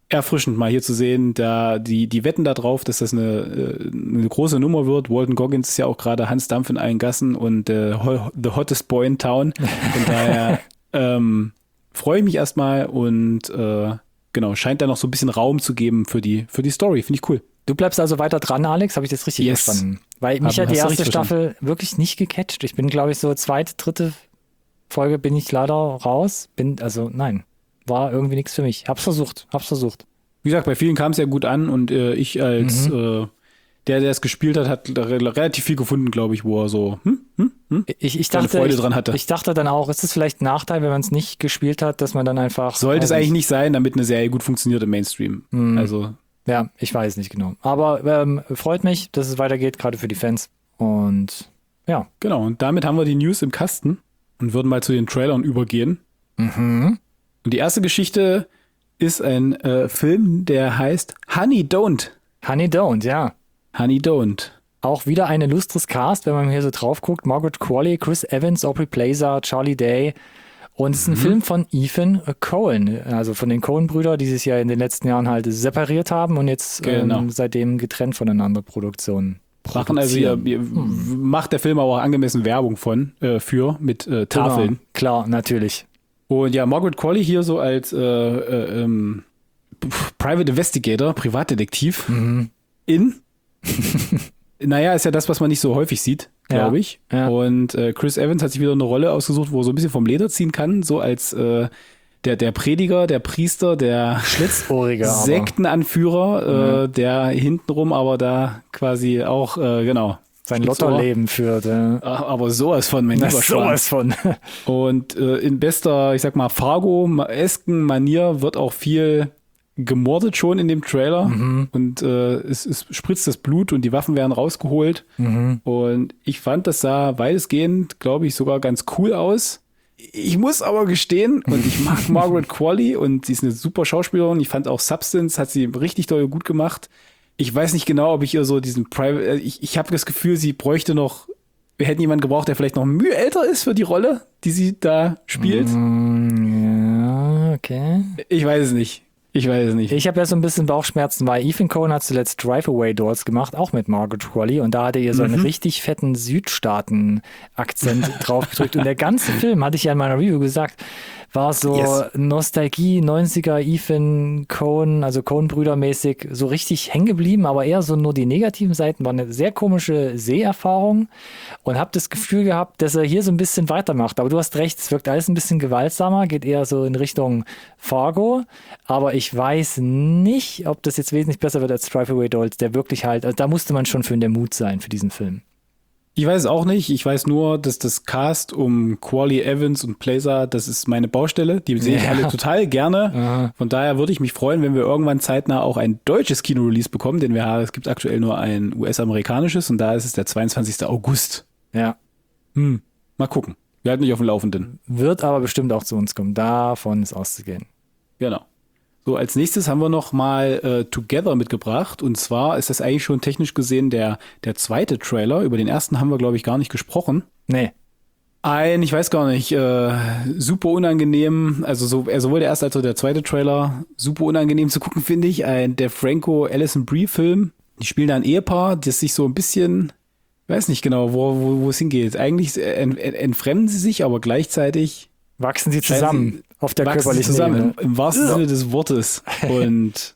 erfrischend, mal hier zu sehen, da die, die wetten da drauf, dass das eine, eine große Nummer wird. Walton Goggins ist ja auch gerade Hans Dampf in allen Gassen und äh, the hottest boy in town. Von daher ähm, freue ich mich erstmal und äh, genau, scheint da noch so ein bisschen Raum zu geben für die, für die Story. Finde ich cool. Du bleibst also weiter dran, Alex? Habe ich das richtig Yes. verstanden? Weil mich Aber hat die hast du erste richtig Staffel wirklich nicht gecatcht. Ich bin, glaube ich, so zweite, dritte Folge bin ich leider raus. Bin, also nein, war irgendwie nichts für mich. Hab's versucht, hab's versucht. Wie gesagt, bei vielen kam es ja gut an und äh, ich als Mhm. äh, der, der es gespielt hat, hat re- relativ viel gefunden, glaube ich, wo er so hm, hm, hm, Ich, ich seine dachte, Freude ich, dran hatte. ich dachte dann auch, ist es vielleicht ein Nachteil, wenn man es nicht gespielt hat, dass man dann einfach. Sollte es weiß eigentlich nicht sein, damit eine Serie gut funktioniert im Mainstream. Mhm. Also Ja, ich weiß nicht genau. Aber ähm, freut mich, dass es weitergeht, gerade für die Fans. Und ja. genau, und damit haben wir die News im Kasten und würden mal zu den Trailern übergehen. Mhm. Und die erste Geschichte ist ein äh, Film, der heißt Honey Don't. Honey Don't, ja. Honey Don't. Auch wieder ein illustres Cast, wenn man hier so drauf guckt. Margaret Qualley, Chris Evans, Aubrey Plaza, Charlie Day. Und es ist ein Film von Ethan Coen, also von den Coen-Brüdern, die sich ja in den letzten Jahren halt separiert haben und jetzt Genau. ähm, seitdem getrennt voneinander Produktionen Machen also ihr, produzieren. ihr macht der Film aber auch angemessen Werbung von, äh, für, mit äh, Tafeln. Genau, klar, natürlich. Und ja, Margaret Qualley hier so als äh, äh, ähm, Private Investigator, Privatdetektiv Mhm. in. Naja, ist ja das, was man nicht so häufig sieht, glaube Ja, ich. ja. Und äh, Chris Evans hat sich wieder eine Rolle ausgesucht, wo er so ein bisschen vom Leder ziehen kann, so als äh, der, der Prediger, der Priester, der Schlitzohrige aber. Sektenanführer, äh, der hintenrum aber da quasi auch, äh, genau. Sein Schlitzohr. Lotterleben führt. Äh. Ach, aber sowas von, mein Na, lieber Schwan. sowas von. Und äh, in bester, ich sag mal, Fargo-esken Manier wird auch viel gemordet schon in dem Trailer. Mhm. Und äh, es, es spritzt das Blut und die Waffen werden rausgeholt. Mhm. Und ich fand, das sah weitestgehend, glaube ich, sogar ganz cool aus. Ich muss aber gestehen, und ich mag Margaret Qualley und sie ist eine super Schauspielerin. Ich fand auch Substance, hat sie richtig doll gut gemacht. Ich weiß nicht genau, ob ich ihr so diesen Private, ich, ich habe das Gefühl, sie bräuchte noch, wir hätten jemanden gebraucht, der vielleicht noch mühe älter ist für die Rolle, die sie da spielt. Mm, ja, okay. Ich weiß es nicht. Ich weiß es nicht. Ich habe ja so ein bisschen Bauchschmerzen, weil Ethan Coen hat zuletzt Drive-Away Doors gemacht, auch mit Margaret Qualley. Und da hatte ihr so einen Mhm. richtig fetten Südstaaten-Akzent draufgedrückt. Und der ganze Film, hatte ich ja in meiner Review gesagt, war so Yes. Nostalgie, neunziger Ethan Coen, also Coen-Brüder-mäßig, so richtig hängen geblieben, aber eher so nur die negativen Seiten. War eine sehr komische Seherfahrung und habe das Gefühl gehabt, dass er hier so ein bisschen weitermacht. Aber du hast recht, es wirkt alles ein bisschen gewaltsamer, geht eher so in Richtung Fargo. Aber ich weiß nicht, ob das jetzt wesentlich besser wird als Drive-Away Dolls, der wirklich halt, also da musste man schon für in der Mut sein für diesen Film. Ich weiß es auch nicht. Ich weiß nur, dass das Cast um Qualley, Evans und Plaza, das ist meine Baustelle. Die sehe ich Ja. alle total gerne. Aha. Von daher würde ich mich freuen, wenn wir irgendwann zeitnah auch ein deutsches Kino-Release bekommen, denn wir haben, es gibt aktuell nur ein U S-amerikanisches und da ist es der zweiundzwanzigster August. Ja. Hm. Mal gucken. Wir halten nicht auf dem Laufenden. Wird aber bestimmt auch zu uns kommen. Davon ist auszugehen. Genau. So, als nächstes haben wir noch mal äh, Together mitgebracht. Und zwar ist das eigentlich schon technisch gesehen der, der zweite Trailer. Über den ersten haben wir, glaube ich, gar nicht gesprochen. Nee. Ein, ich weiß gar nicht, äh, super unangenehm, also so, äh, sowohl der erste als auch der zweite Trailer, super unangenehm zu gucken, finde ich. Ein der Franco Alison Brie Film. Die spielen da ein Ehepaar, das sich so ein bisschen, ich weiß nicht genau, wo, wo, wo es hingeht. Eigentlich ent, ent, entfremden sie sich, aber gleichzeitig Wachsen sie scheinen zusammen sie- auf der wachsen sie körperlichen zusammen, Ebene. im, im wahrsten Ja. Sinne des Wortes. Und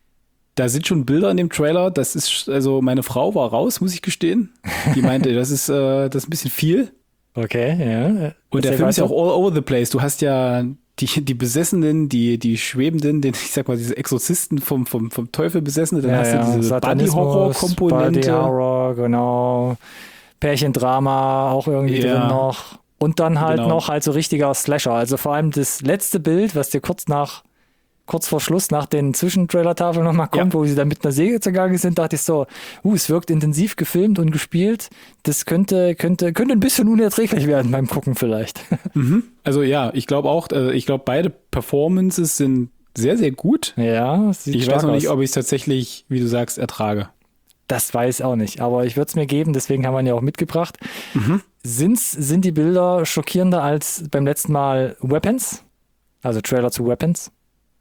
da sind schon Bilder in dem Trailer, das ist, also meine Frau war raus, muss ich gestehen. Die meinte, das ist, äh, das ist ein bisschen viel. Okay, ja. Und der Erzähl Film ist ja auch weiter. all over the place. Du hast ja die, die Besessenen, die, die Schwebenden, den, ich sag mal, diese Exorzisten vom, vom, vom Teufel Besessene, dann Ja, hast du ja. diese Satanismus, Buddy-Horror-Komponente. Buddy-Horror, genau. Pärchendrama auch irgendwie Ja. drin noch. Und dann halt Genau. noch halt so richtiger Slasher. Also vor allem das letzte Bild, was dir kurz nach, kurz vor Schluss nach den Zwischentrailer-Tafeln nochmal kommt, Ja. wo sie dann mit einer Säge zugange sind, dachte ich so, uh, es wirkt intensiv gefilmt und gespielt. Das könnte, könnte, könnte ein bisschen unerträglich werden beim Gucken vielleicht. Mhm. Also ja, ich glaube auch, äh, ich glaube beide Performances sind sehr, sehr gut. Ja, es sieht Ich stark weiß noch nicht, aus. ob ich es tatsächlich, wie du sagst, ertrage. Das weiß ich auch nicht, aber ich würde es mir geben, deswegen haben wir ihn ja auch mitgebracht. Mhm. Sind's, sind die Bilder schockierender als beim letzten Mal Weapons? Also Trailer zu Weapons?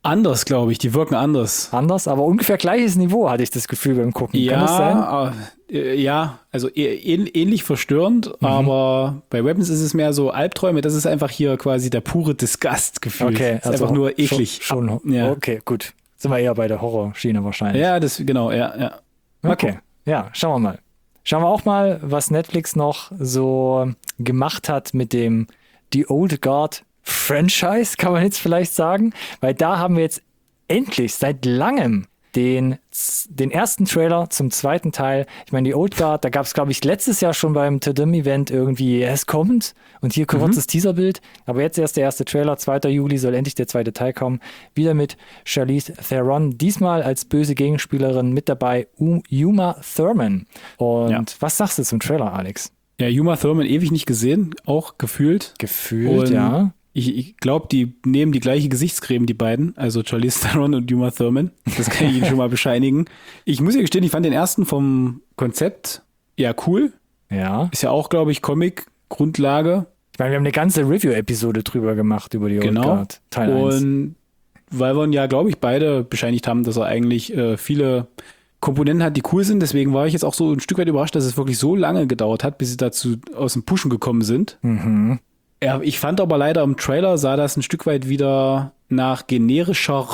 Anders, glaube ich. Die wirken anders. Anders, aber ungefähr gleiches Niveau, hatte ich das Gefühl beim Gucken. Ja, Kann das sein? Äh, ja, also ähn, ähnlich verstörend, mhm. aber bei Weapons ist es mehr so Albträume. Das ist einfach hier quasi der pure Disgust-Gefühl. Okay, das ist also einfach nur eklig. Schon, schon ja. Okay, gut. Sind wir eher bei der Horrorschiene wahrscheinlich. Ja, das, genau, ja, ja. Mal okay, gucken. Ja, schauen wir mal. Schauen wir auch mal, was Netflix noch so gemacht hat mit dem The Old Guard Franchise, kann man jetzt vielleicht sagen. Weil da haben wir jetzt endlich seit langem den, den ersten Trailer zum zweiten Teil. Ich meine, die Old Guard, da gab es, glaube ich, letztes Jahr schon beim Tadum-Event irgendwie, es kommt und hier kurzes mhm. Teaserbild. Aber jetzt erst der erste Trailer, zweiter Juli soll endlich der zweite Teil kommen. Wieder mit Charlize Theron, diesmal als böse Gegenspielerin mit dabei Uma Thurman. Und ja. was sagst du zum Trailer, Alex? Ja, Uma Thurman ewig nicht gesehen, auch gefühlt. Gefühlt, und ja. Ich, ich glaube, die nehmen die gleiche Gesichtscreme, die beiden, also Charlize Theron und Uma Thurman. Das kann ich Ihnen schon mal bescheinigen. Ich muss ja gestehen, ich fand den ersten vom Konzept ja cool. Ja. Ist ja auch, glaube ich, Comic-Grundlage. Ich meine, wir haben eine ganze Review-Episode drüber gemacht, über die Old genau. Guard, Teil eins. Und weil wir ja, glaube ich, beide bescheinigt haben, dass er eigentlich äh, viele Komponenten hat, die cool sind. Deswegen war ich jetzt auch so ein Stück weit überrascht, dass es wirklich so lange gedauert hat, bis sie dazu aus dem Pushen gekommen sind. Mhm. Ja, ich fand aber leider im Trailer sah das ein Stück weit wieder nach generischer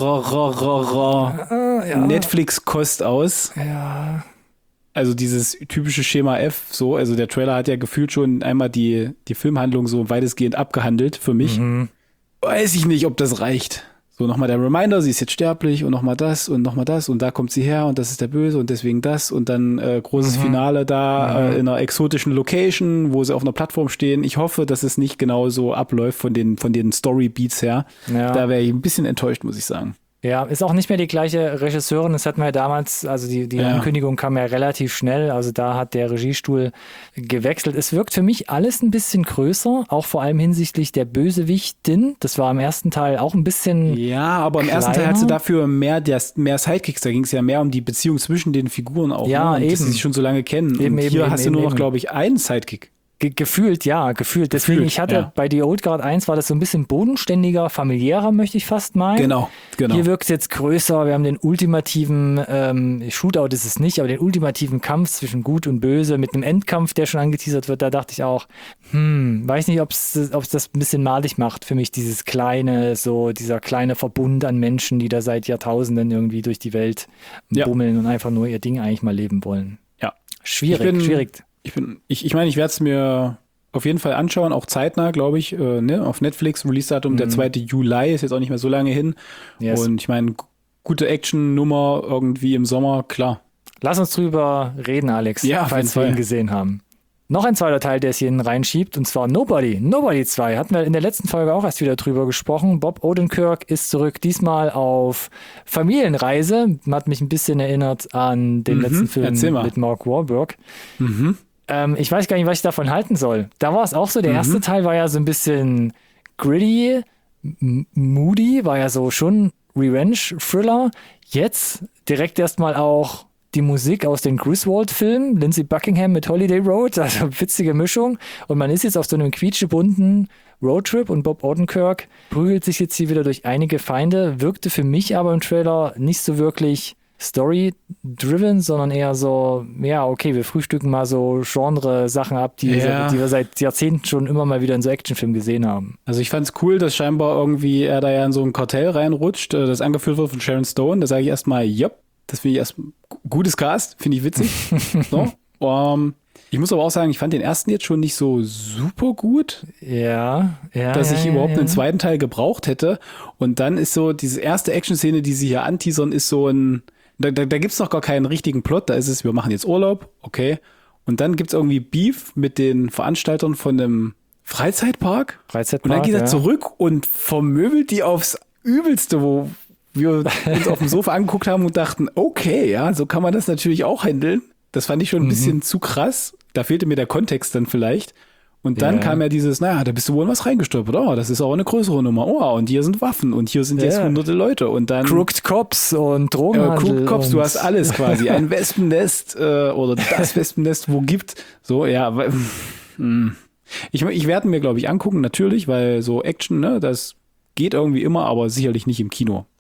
ah, ja. Netflix-Kost aus. Ja. Also dieses typische Schema F, so. Also der Trailer hat ja gefühlt schon einmal die, die Filmhandlung so weitestgehend abgehandelt für mich. Mhm. Weiß ich nicht, ob das reicht. So nochmal der Reminder, sie ist jetzt sterblich und nochmal das und nochmal das und da kommt sie her und das ist der Böse und deswegen das und dann äh, großes mhm. Finale da mhm. äh, in einer exotischen Location, wo sie auf einer Plattform stehen. Ich hoffe, dass es nicht genau so abläuft von den, von den Story-Beats her. Ja. Da wäre ich ein bisschen enttäuscht, muss ich sagen. Ja, ist auch nicht mehr die gleiche Regisseurin. Das hatten wir ja damals, also die, die ja. Ankündigung kam ja relativ schnell. Also da hat der Regiestuhl gewechselt. Es wirkt für mich alles ein bisschen größer, auch vor allem hinsichtlich der Bösewichtin. Das war im ersten Teil auch ein bisschen Ja, aber im kleiner. ersten Teil hat sie dafür mehr, der, mehr Sidekicks. Da ging es ja mehr um die Beziehung zwischen den Figuren auch. Ja, ne? eben. Dass sie sich schon so lange kennen. Eben, und eben, hier eben, hast eben, du nur noch, eben. glaube ich, einen Sidekick. Ge- gefühlt, ja, gefühlt. Deswegen, Gefühlt, ich hatte ja. bei The Old Guard eins war das so ein bisschen bodenständiger, familiärer, möchte ich fast meinen. Genau, genau. Hier wirkt es jetzt größer. Wir haben den ultimativen, ähm, Shootout ist es nicht, aber den ultimativen Kampf zwischen Gut und Böse mit einem Endkampf, der schon angeteasert wird. Da dachte ich auch, hm, weiß nicht, ob es das ein bisschen malig macht für mich, dieses kleine, so dieser kleine Verbund an Menschen, die da seit Jahrtausenden irgendwie durch die Welt Ja. bummeln und einfach nur ihr Ding eigentlich mal leben wollen. Ja. Schwierig, Ich bin- schwierig. Ich bin, ich, ich meine, ich werde es mir auf jeden Fall anschauen, auch zeitnah, glaube ich, äh, ne, auf Netflix, Release-Datum, Mhm. der zweite Juli, ist jetzt auch nicht mehr so lange hin. Yes. Und ich meine, g- gute Action-Nummer irgendwie im Sommer, klar. Lass uns drüber reden, Alex, Ja, auf falls jeden wir Fall. ihn gesehen haben. Noch ein zweiter Teil, der es hier reinschiebt, und zwar Nobody. Nobody zwei. Hatten wir in der letzten Folge auch erst wieder drüber gesprochen. Bob Odenkirk ist zurück, diesmal auf Familienreise. Hat mich ein bisschen erinnert an den Mhm, letzten Film erzähl mal. mit Mark Wahlberg. Mhm. Ähm, ich weiß gar nicht, was ich davon halten soll. Da war es auch so, der Mhm. erste Teil war ja so ein bisschen gritty, m- moody, war ja so schon Revenge-Thriller. Jetzt direkt erstmal auch die Musik aus den Griswold-Filmen, Lindsay Buckingham mit Holiday Road, also witzige Mischung. Und man ist jetzt auf so einem quietschebunten Roadtrip und Bob Odenkirk prügelt sich jetzt hier wieder durch einige Feinde, wirkte für mich aber im Trailer nicht so wirklich Story-driven, sondern eher so, ja, okay, wir frühstücken mal so Genre-Sachen ab, die, Ja. so, die wir seit Jahrzehnten schon immer mal wieder in so Actionfilmen gesehen haben. Also ich fand's cool, dass scheinbar irgendwie er da ja in so ein Kartell reinrutscht, äh, das angeführt wird von Sharon Stone. Da sage ich erstmal, jupp, das finde ich erst gutes Cast, finde ich witzig. so. um, ich muss aber auch sagen, ich fand den ersten jetzt schon nicht so super gut, Ja, ja. dass ja, ich ja, überhaupt ja. einen zweiten Teil gebraucht hätte. Und dann ist so, diese erste Action-Szene, die sie hier anteasern, ist so ein, da, da, da gibt's noch gar keinen richtigen Plot. Da ist es, wir machen jetzt Urlaub, okay. Und dann gibt's irgendwie Beef mit den Veranstaltern von einem Freizeitpark. Freizeitpark, Und dann geht er ja. zurück und vermöbelt die aufs Übelste, wo wir uns auf dem Sofa angeguckt haben und dachten, okay, ja, so kann man das natürlich auch handeln. Das fand ich schon ein Mhm. bisschen zu krass. Da fehlte mir der Kontext dann vielleicht. Und dann Ja. kam ja dieses, naja, da bist du wohl was reingestolpert. Oh, das ist auch eine größere Nummer. Oh, und hier sind Waffen und hier sind jetzt Ja. hunderte Leute. Und dann Crooked Cops und äh, Drogenhandel. Crooked Cops, du und- hast alles quasi. Ein Wespennest äh, oder das Wespennest, wo gibt. So, ja. weil- hm. Ich, ich werde mir, glaube ich, angucken, natürlich, weil so Action, ne, das geht irgendwie immer, aber sicherlich nicht im Kino.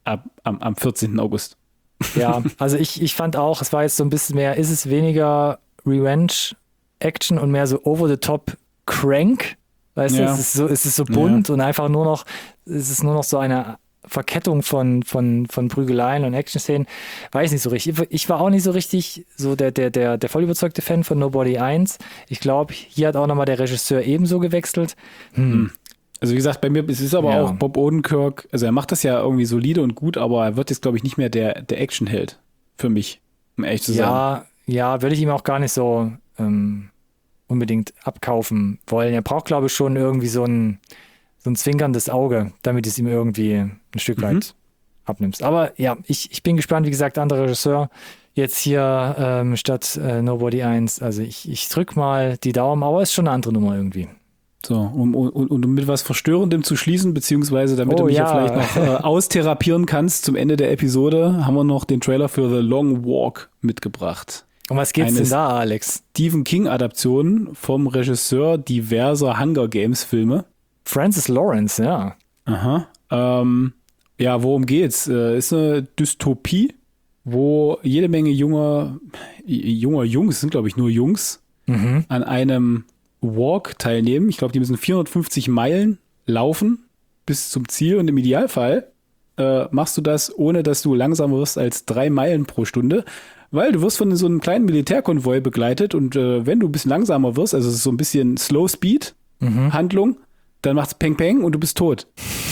ab, am, am vierzehnten August. Ja, also ich, ich fand auch, es war jetzt so ein bisschen mehr, ist es weniger Revenge-Action und mehr so over-the-top-Crank? Weißt Ja. du, es ist so, es ist so bunt und einfach nur noch, es ist nur noch so eine Verkettung von, von, von Prügeleien und Action-Szenen. Weiß nicht so richtig. Ich war auch nicht so richtig so der, der, der, der voll überzeugte Fan von Nobody eins. Ich glaube, hier hat auch nochmal der Regisseur ebenso gewechselt. Hm. Also wie gesagt, bei mir es ist aber Ja. auch Bob Odenkirk, also er macht das ja irgendwie solide und gut, aber er wird jetzt, glaube ich, nicht mehr der, der Actionheld für mich, um ehrlich zu sein. Ja, ja, würde ich ihm auch gar nicht so ähm, unbedingt abkaufen wollen. Er braucht, glaube ich, schon irgendwie so ein, so ein zwinkerndes Auge, damit es ihm irgendwie ein Stück weit Mhm. abnimmst. Aber ja, ich, ich bin gespannt, wie gesagt, anderer Regisseur jetzt hier ähm, statt äh, Nobody eins. Also ich, ich drück mal die Daumen, aber ist schon eine andere Nummer irgendwie. So, um, um, um um mit was Verstörendem zu schließen, beziehungsweise damit Oh, du mich ja, ja. vielleicht noch äh, austherapieren kannst zum Ende der Episode, haben wir noch den Trailer für The Long Walk mitgebracht. Um was geht's Eines- denn da, Alex? Stephen King-Adaption vom Regisseur diverser Hunger Games-Filme. Francis Lawrence, ja. Aha. Ähm, ja, worum geht's? Äh, ist eine Dystopie, wo jede Menge junger, junger Jungs, sind glaube ich nur Jungs, Mhm. an einem Walk teilnehmen. Ich glaube, die müssen vierhundertfünfzig Meilen laufen bis zum Ziel und im Idealfall äh, machst du das, ohne dass du langsamer wirst als drei Meilen pro Stunde, weil du wirst von so einem kleinen Militärkonvoi begleitet und äh, wenn du ein bisschen langsamer wirst, also es ist so ein bisschen Slow Speed Mhm. Handlung, dann macht's Peng Peng und du bist tot.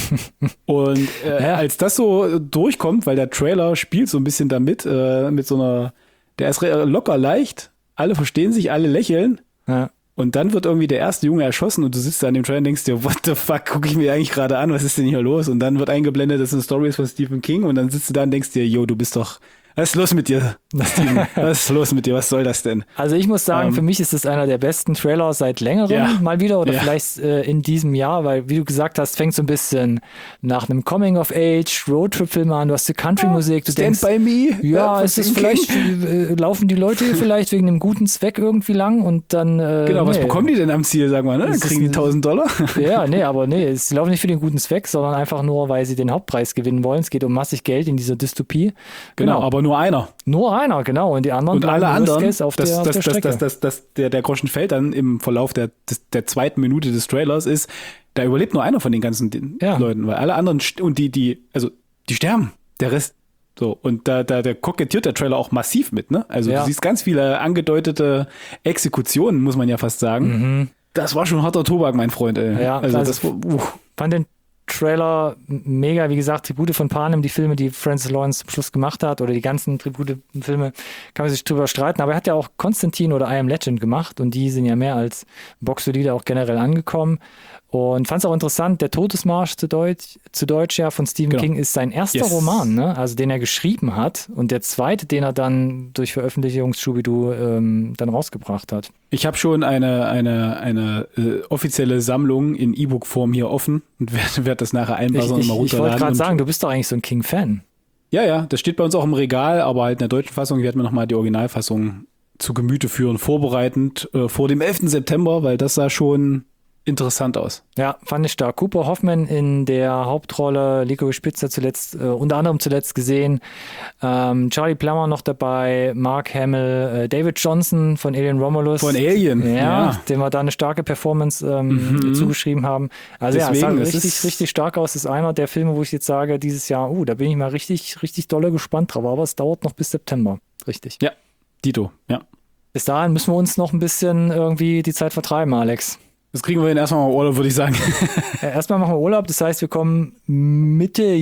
Und äh, Ja. als das so durchkommt, weil der Trailer spielt so ein bisschen damit, äh, mit so einer, der ist re- locker leicht, alle verstehen sich, alle lächeln Ja. und dann wird irgendwie der erste Junge erschossen und du sitzt da an dem Trailer und denkst dir, what the fuck, gucke ich mir eigentlich gerade an, was ist denn hier los? Und dann wird eingeblendet, das sind Stories von Stephen King und dann sitzt du da und denkst dir, yo, du bist doch, was ist los mit dir, Steven? Was ist los mit dir, was soll das denn? Also ich muss sagen, Ähm, für mich ist es einer der besten Trailer seit längerem Ja. mal wieder oder Ja. vielleicht äh, in diesem Jahr, weil wie du gesagt hast, fängt so ein bisschen nach einem Coming-of-Age Roadtrip-Film an, du hast die Country-Musik, du Stand denkst, by me. ja, von ist es Stephen vielleicht, King. äh, laufen die Leute hier vielleicht wegen einem guten Zweck irgendwie lang und dann äh, Genau, was nee. bekommen die denn am Ziel, sag mal, ne? Dann Das ist kriegen die ein- tausend Dollar. Ja, nee, aber nee, sie laufen nicht für den guten Zweck, sondern einfach nur, weil sie den Hauptpreis gewinnen wollen. Es geht um massig Geld in dieser Dystopie. Genau, aber nur einer. Nur einer, genau. Und die anderen Und alle bleiben anderen, worst case auf das, der, auf das, der das, Strecke. das, das, das, der, der Groschen fällt dann im Verlauf der, des, der zweiten Minute des Trailers ist, da überlebt nur einer von den ganzen den Ja. Leuten, weil alle anderen, st- und die, die, also, die sterben. Der Rest, so. Und da, da, der kokettiert der Trailer auch massiv mit, ne? Also, Ja. du siehst ganz viele angedeutete Exekutionen, muss man ja fast sagen. Das war schon harter Tobak, mein Freund, ey. Mhm. Ja, also, also- das war, uh. Fand den Trailer mega, wie gesagt, Tribute von Panem, die Filme, die Francis Lawrence zum Schluss gemacht hat, oder die ganzen Tribute-Filme, kann man sich drüber streiten, aber er hat ja auch Konstantin oder I Am Legend gemacht und die sind ja mehr als boxsolide auch generell angekommen und fand es auch interessant, der Todesmarsch zu Deutsch, zu Deutsch ja von Stephen Genau. King ist sein erster Yes. Roman, ne? Also den er geschrieben hat und der zweite, den er dann durch Veröffentlichungs-Schubidu ähm, dann rausgebracht hat. Ich habe schon eine, eine, eine äh, offizielle Sammlung in E-Book-Form hier offen und werde werd das nachher Ich, einbauen und ich, mal ich wollte runterladen. gerade und- sagen, du bist doch eigentlich so ein King-Fan. Ja, ja, das steht bei uns auch im Regal, aber halt in der deutschen Fassung. Ich werde mir nochmal die Originalfassung zu Gemüte führen, vorbereitend äh, vor dem elften September, weil das sah schon interessant aus. Ja, fand ich stark. Cooper Hoffman in der Hauptrolle, Licorice Pizza zuletzt, äh, unter anderem zuletzt gesehen. Ähm, Charlie Plummer noch dabei, Mark Hamill, äh, David Johnson von Alien Romulus. Von Alien, ja, ja. dem wir da eine starke Performance ähm, Mhm. zugeschrieben haben. Also ja, es sah Deswegen, es richtig, ist- richtig stark aus. Das ist einer der Filme, wo ich jetzt sage, dieses Jahr, uh, da bin ich mal richtig, richtig dolle gespannt drauf. Aber es dauert noch bis September. Richtig. Ja, Dito, ja. Bis dahin müssen wir uns noch ein bisschen irgendwie die Zeit vertreiben, Alex. Das kriegen wir dann erstmal mal Urlaub, würde ich sagen. Ja, erstmal machen wir Urlaub, das heißt, wir kommen Mitte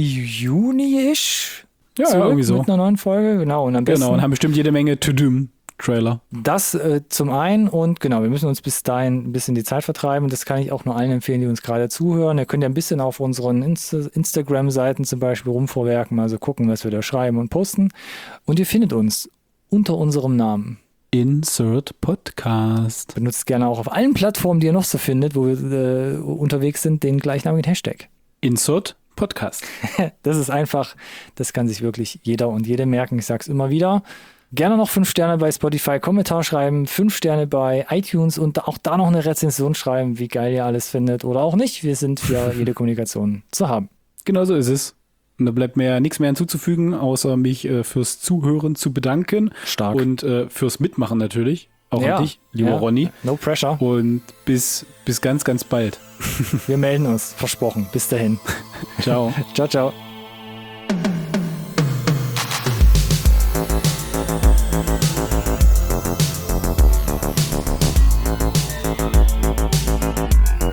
Juni-isch Ja, zurück ja, irgendwie so. mit einer neuen Folge. Genau, und am besten Genau, und haben bestimmt jede Menge To-Do-Trailer. das äh, zum einen und genau, wir müssen uns bis dahin ein bisschen die Zeit vertreiben. Das kann ich auch nur allen empfehlen, die uns gerade zuhören. Ihr könnt ja ein bisschen auf unseren Insta- Instagram-Seiten zum Beispiel rumvorwerken, also gucken, was wir da schreiben und posten. Und ihr findet uns unter unserem Namen. Insert Podcast. Benutzt gerne auch auf allen Plattformen, die ihr noch so findet, wo wir äh, unterwegs sind, den gleichnamigen Hashtag. Insert Podcast. Das ist einfach, das kann sich wirklich jeder und jede merken. Ich sag's immer wieder. Gerne noch fünf Sterne bei Spotify, Kommentar schreiben, fünf Sterne bei iTunes und auch da noch eine Rezension schreiben, wie geil ihr alles findet oder auch nicht. Wir sind für jede Kommunikation zu haben. Genau so ist es. Und da bleibt mir ja nichts mehr hinzuzufügen, außer mich äh, fürs Zuhören zu bedanken. Stark. Und äh, fürs Mitmachen natürlich. Auch Ja, an dich, lieber ja. Ronny. No pressure. Und bis, bis ganz, ganz bald. Wir melden uns, versprochen. Bis dahin. Ciao. Ciao, ciao.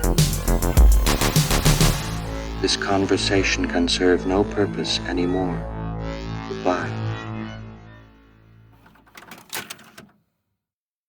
This conversation can serve no purpose anymore.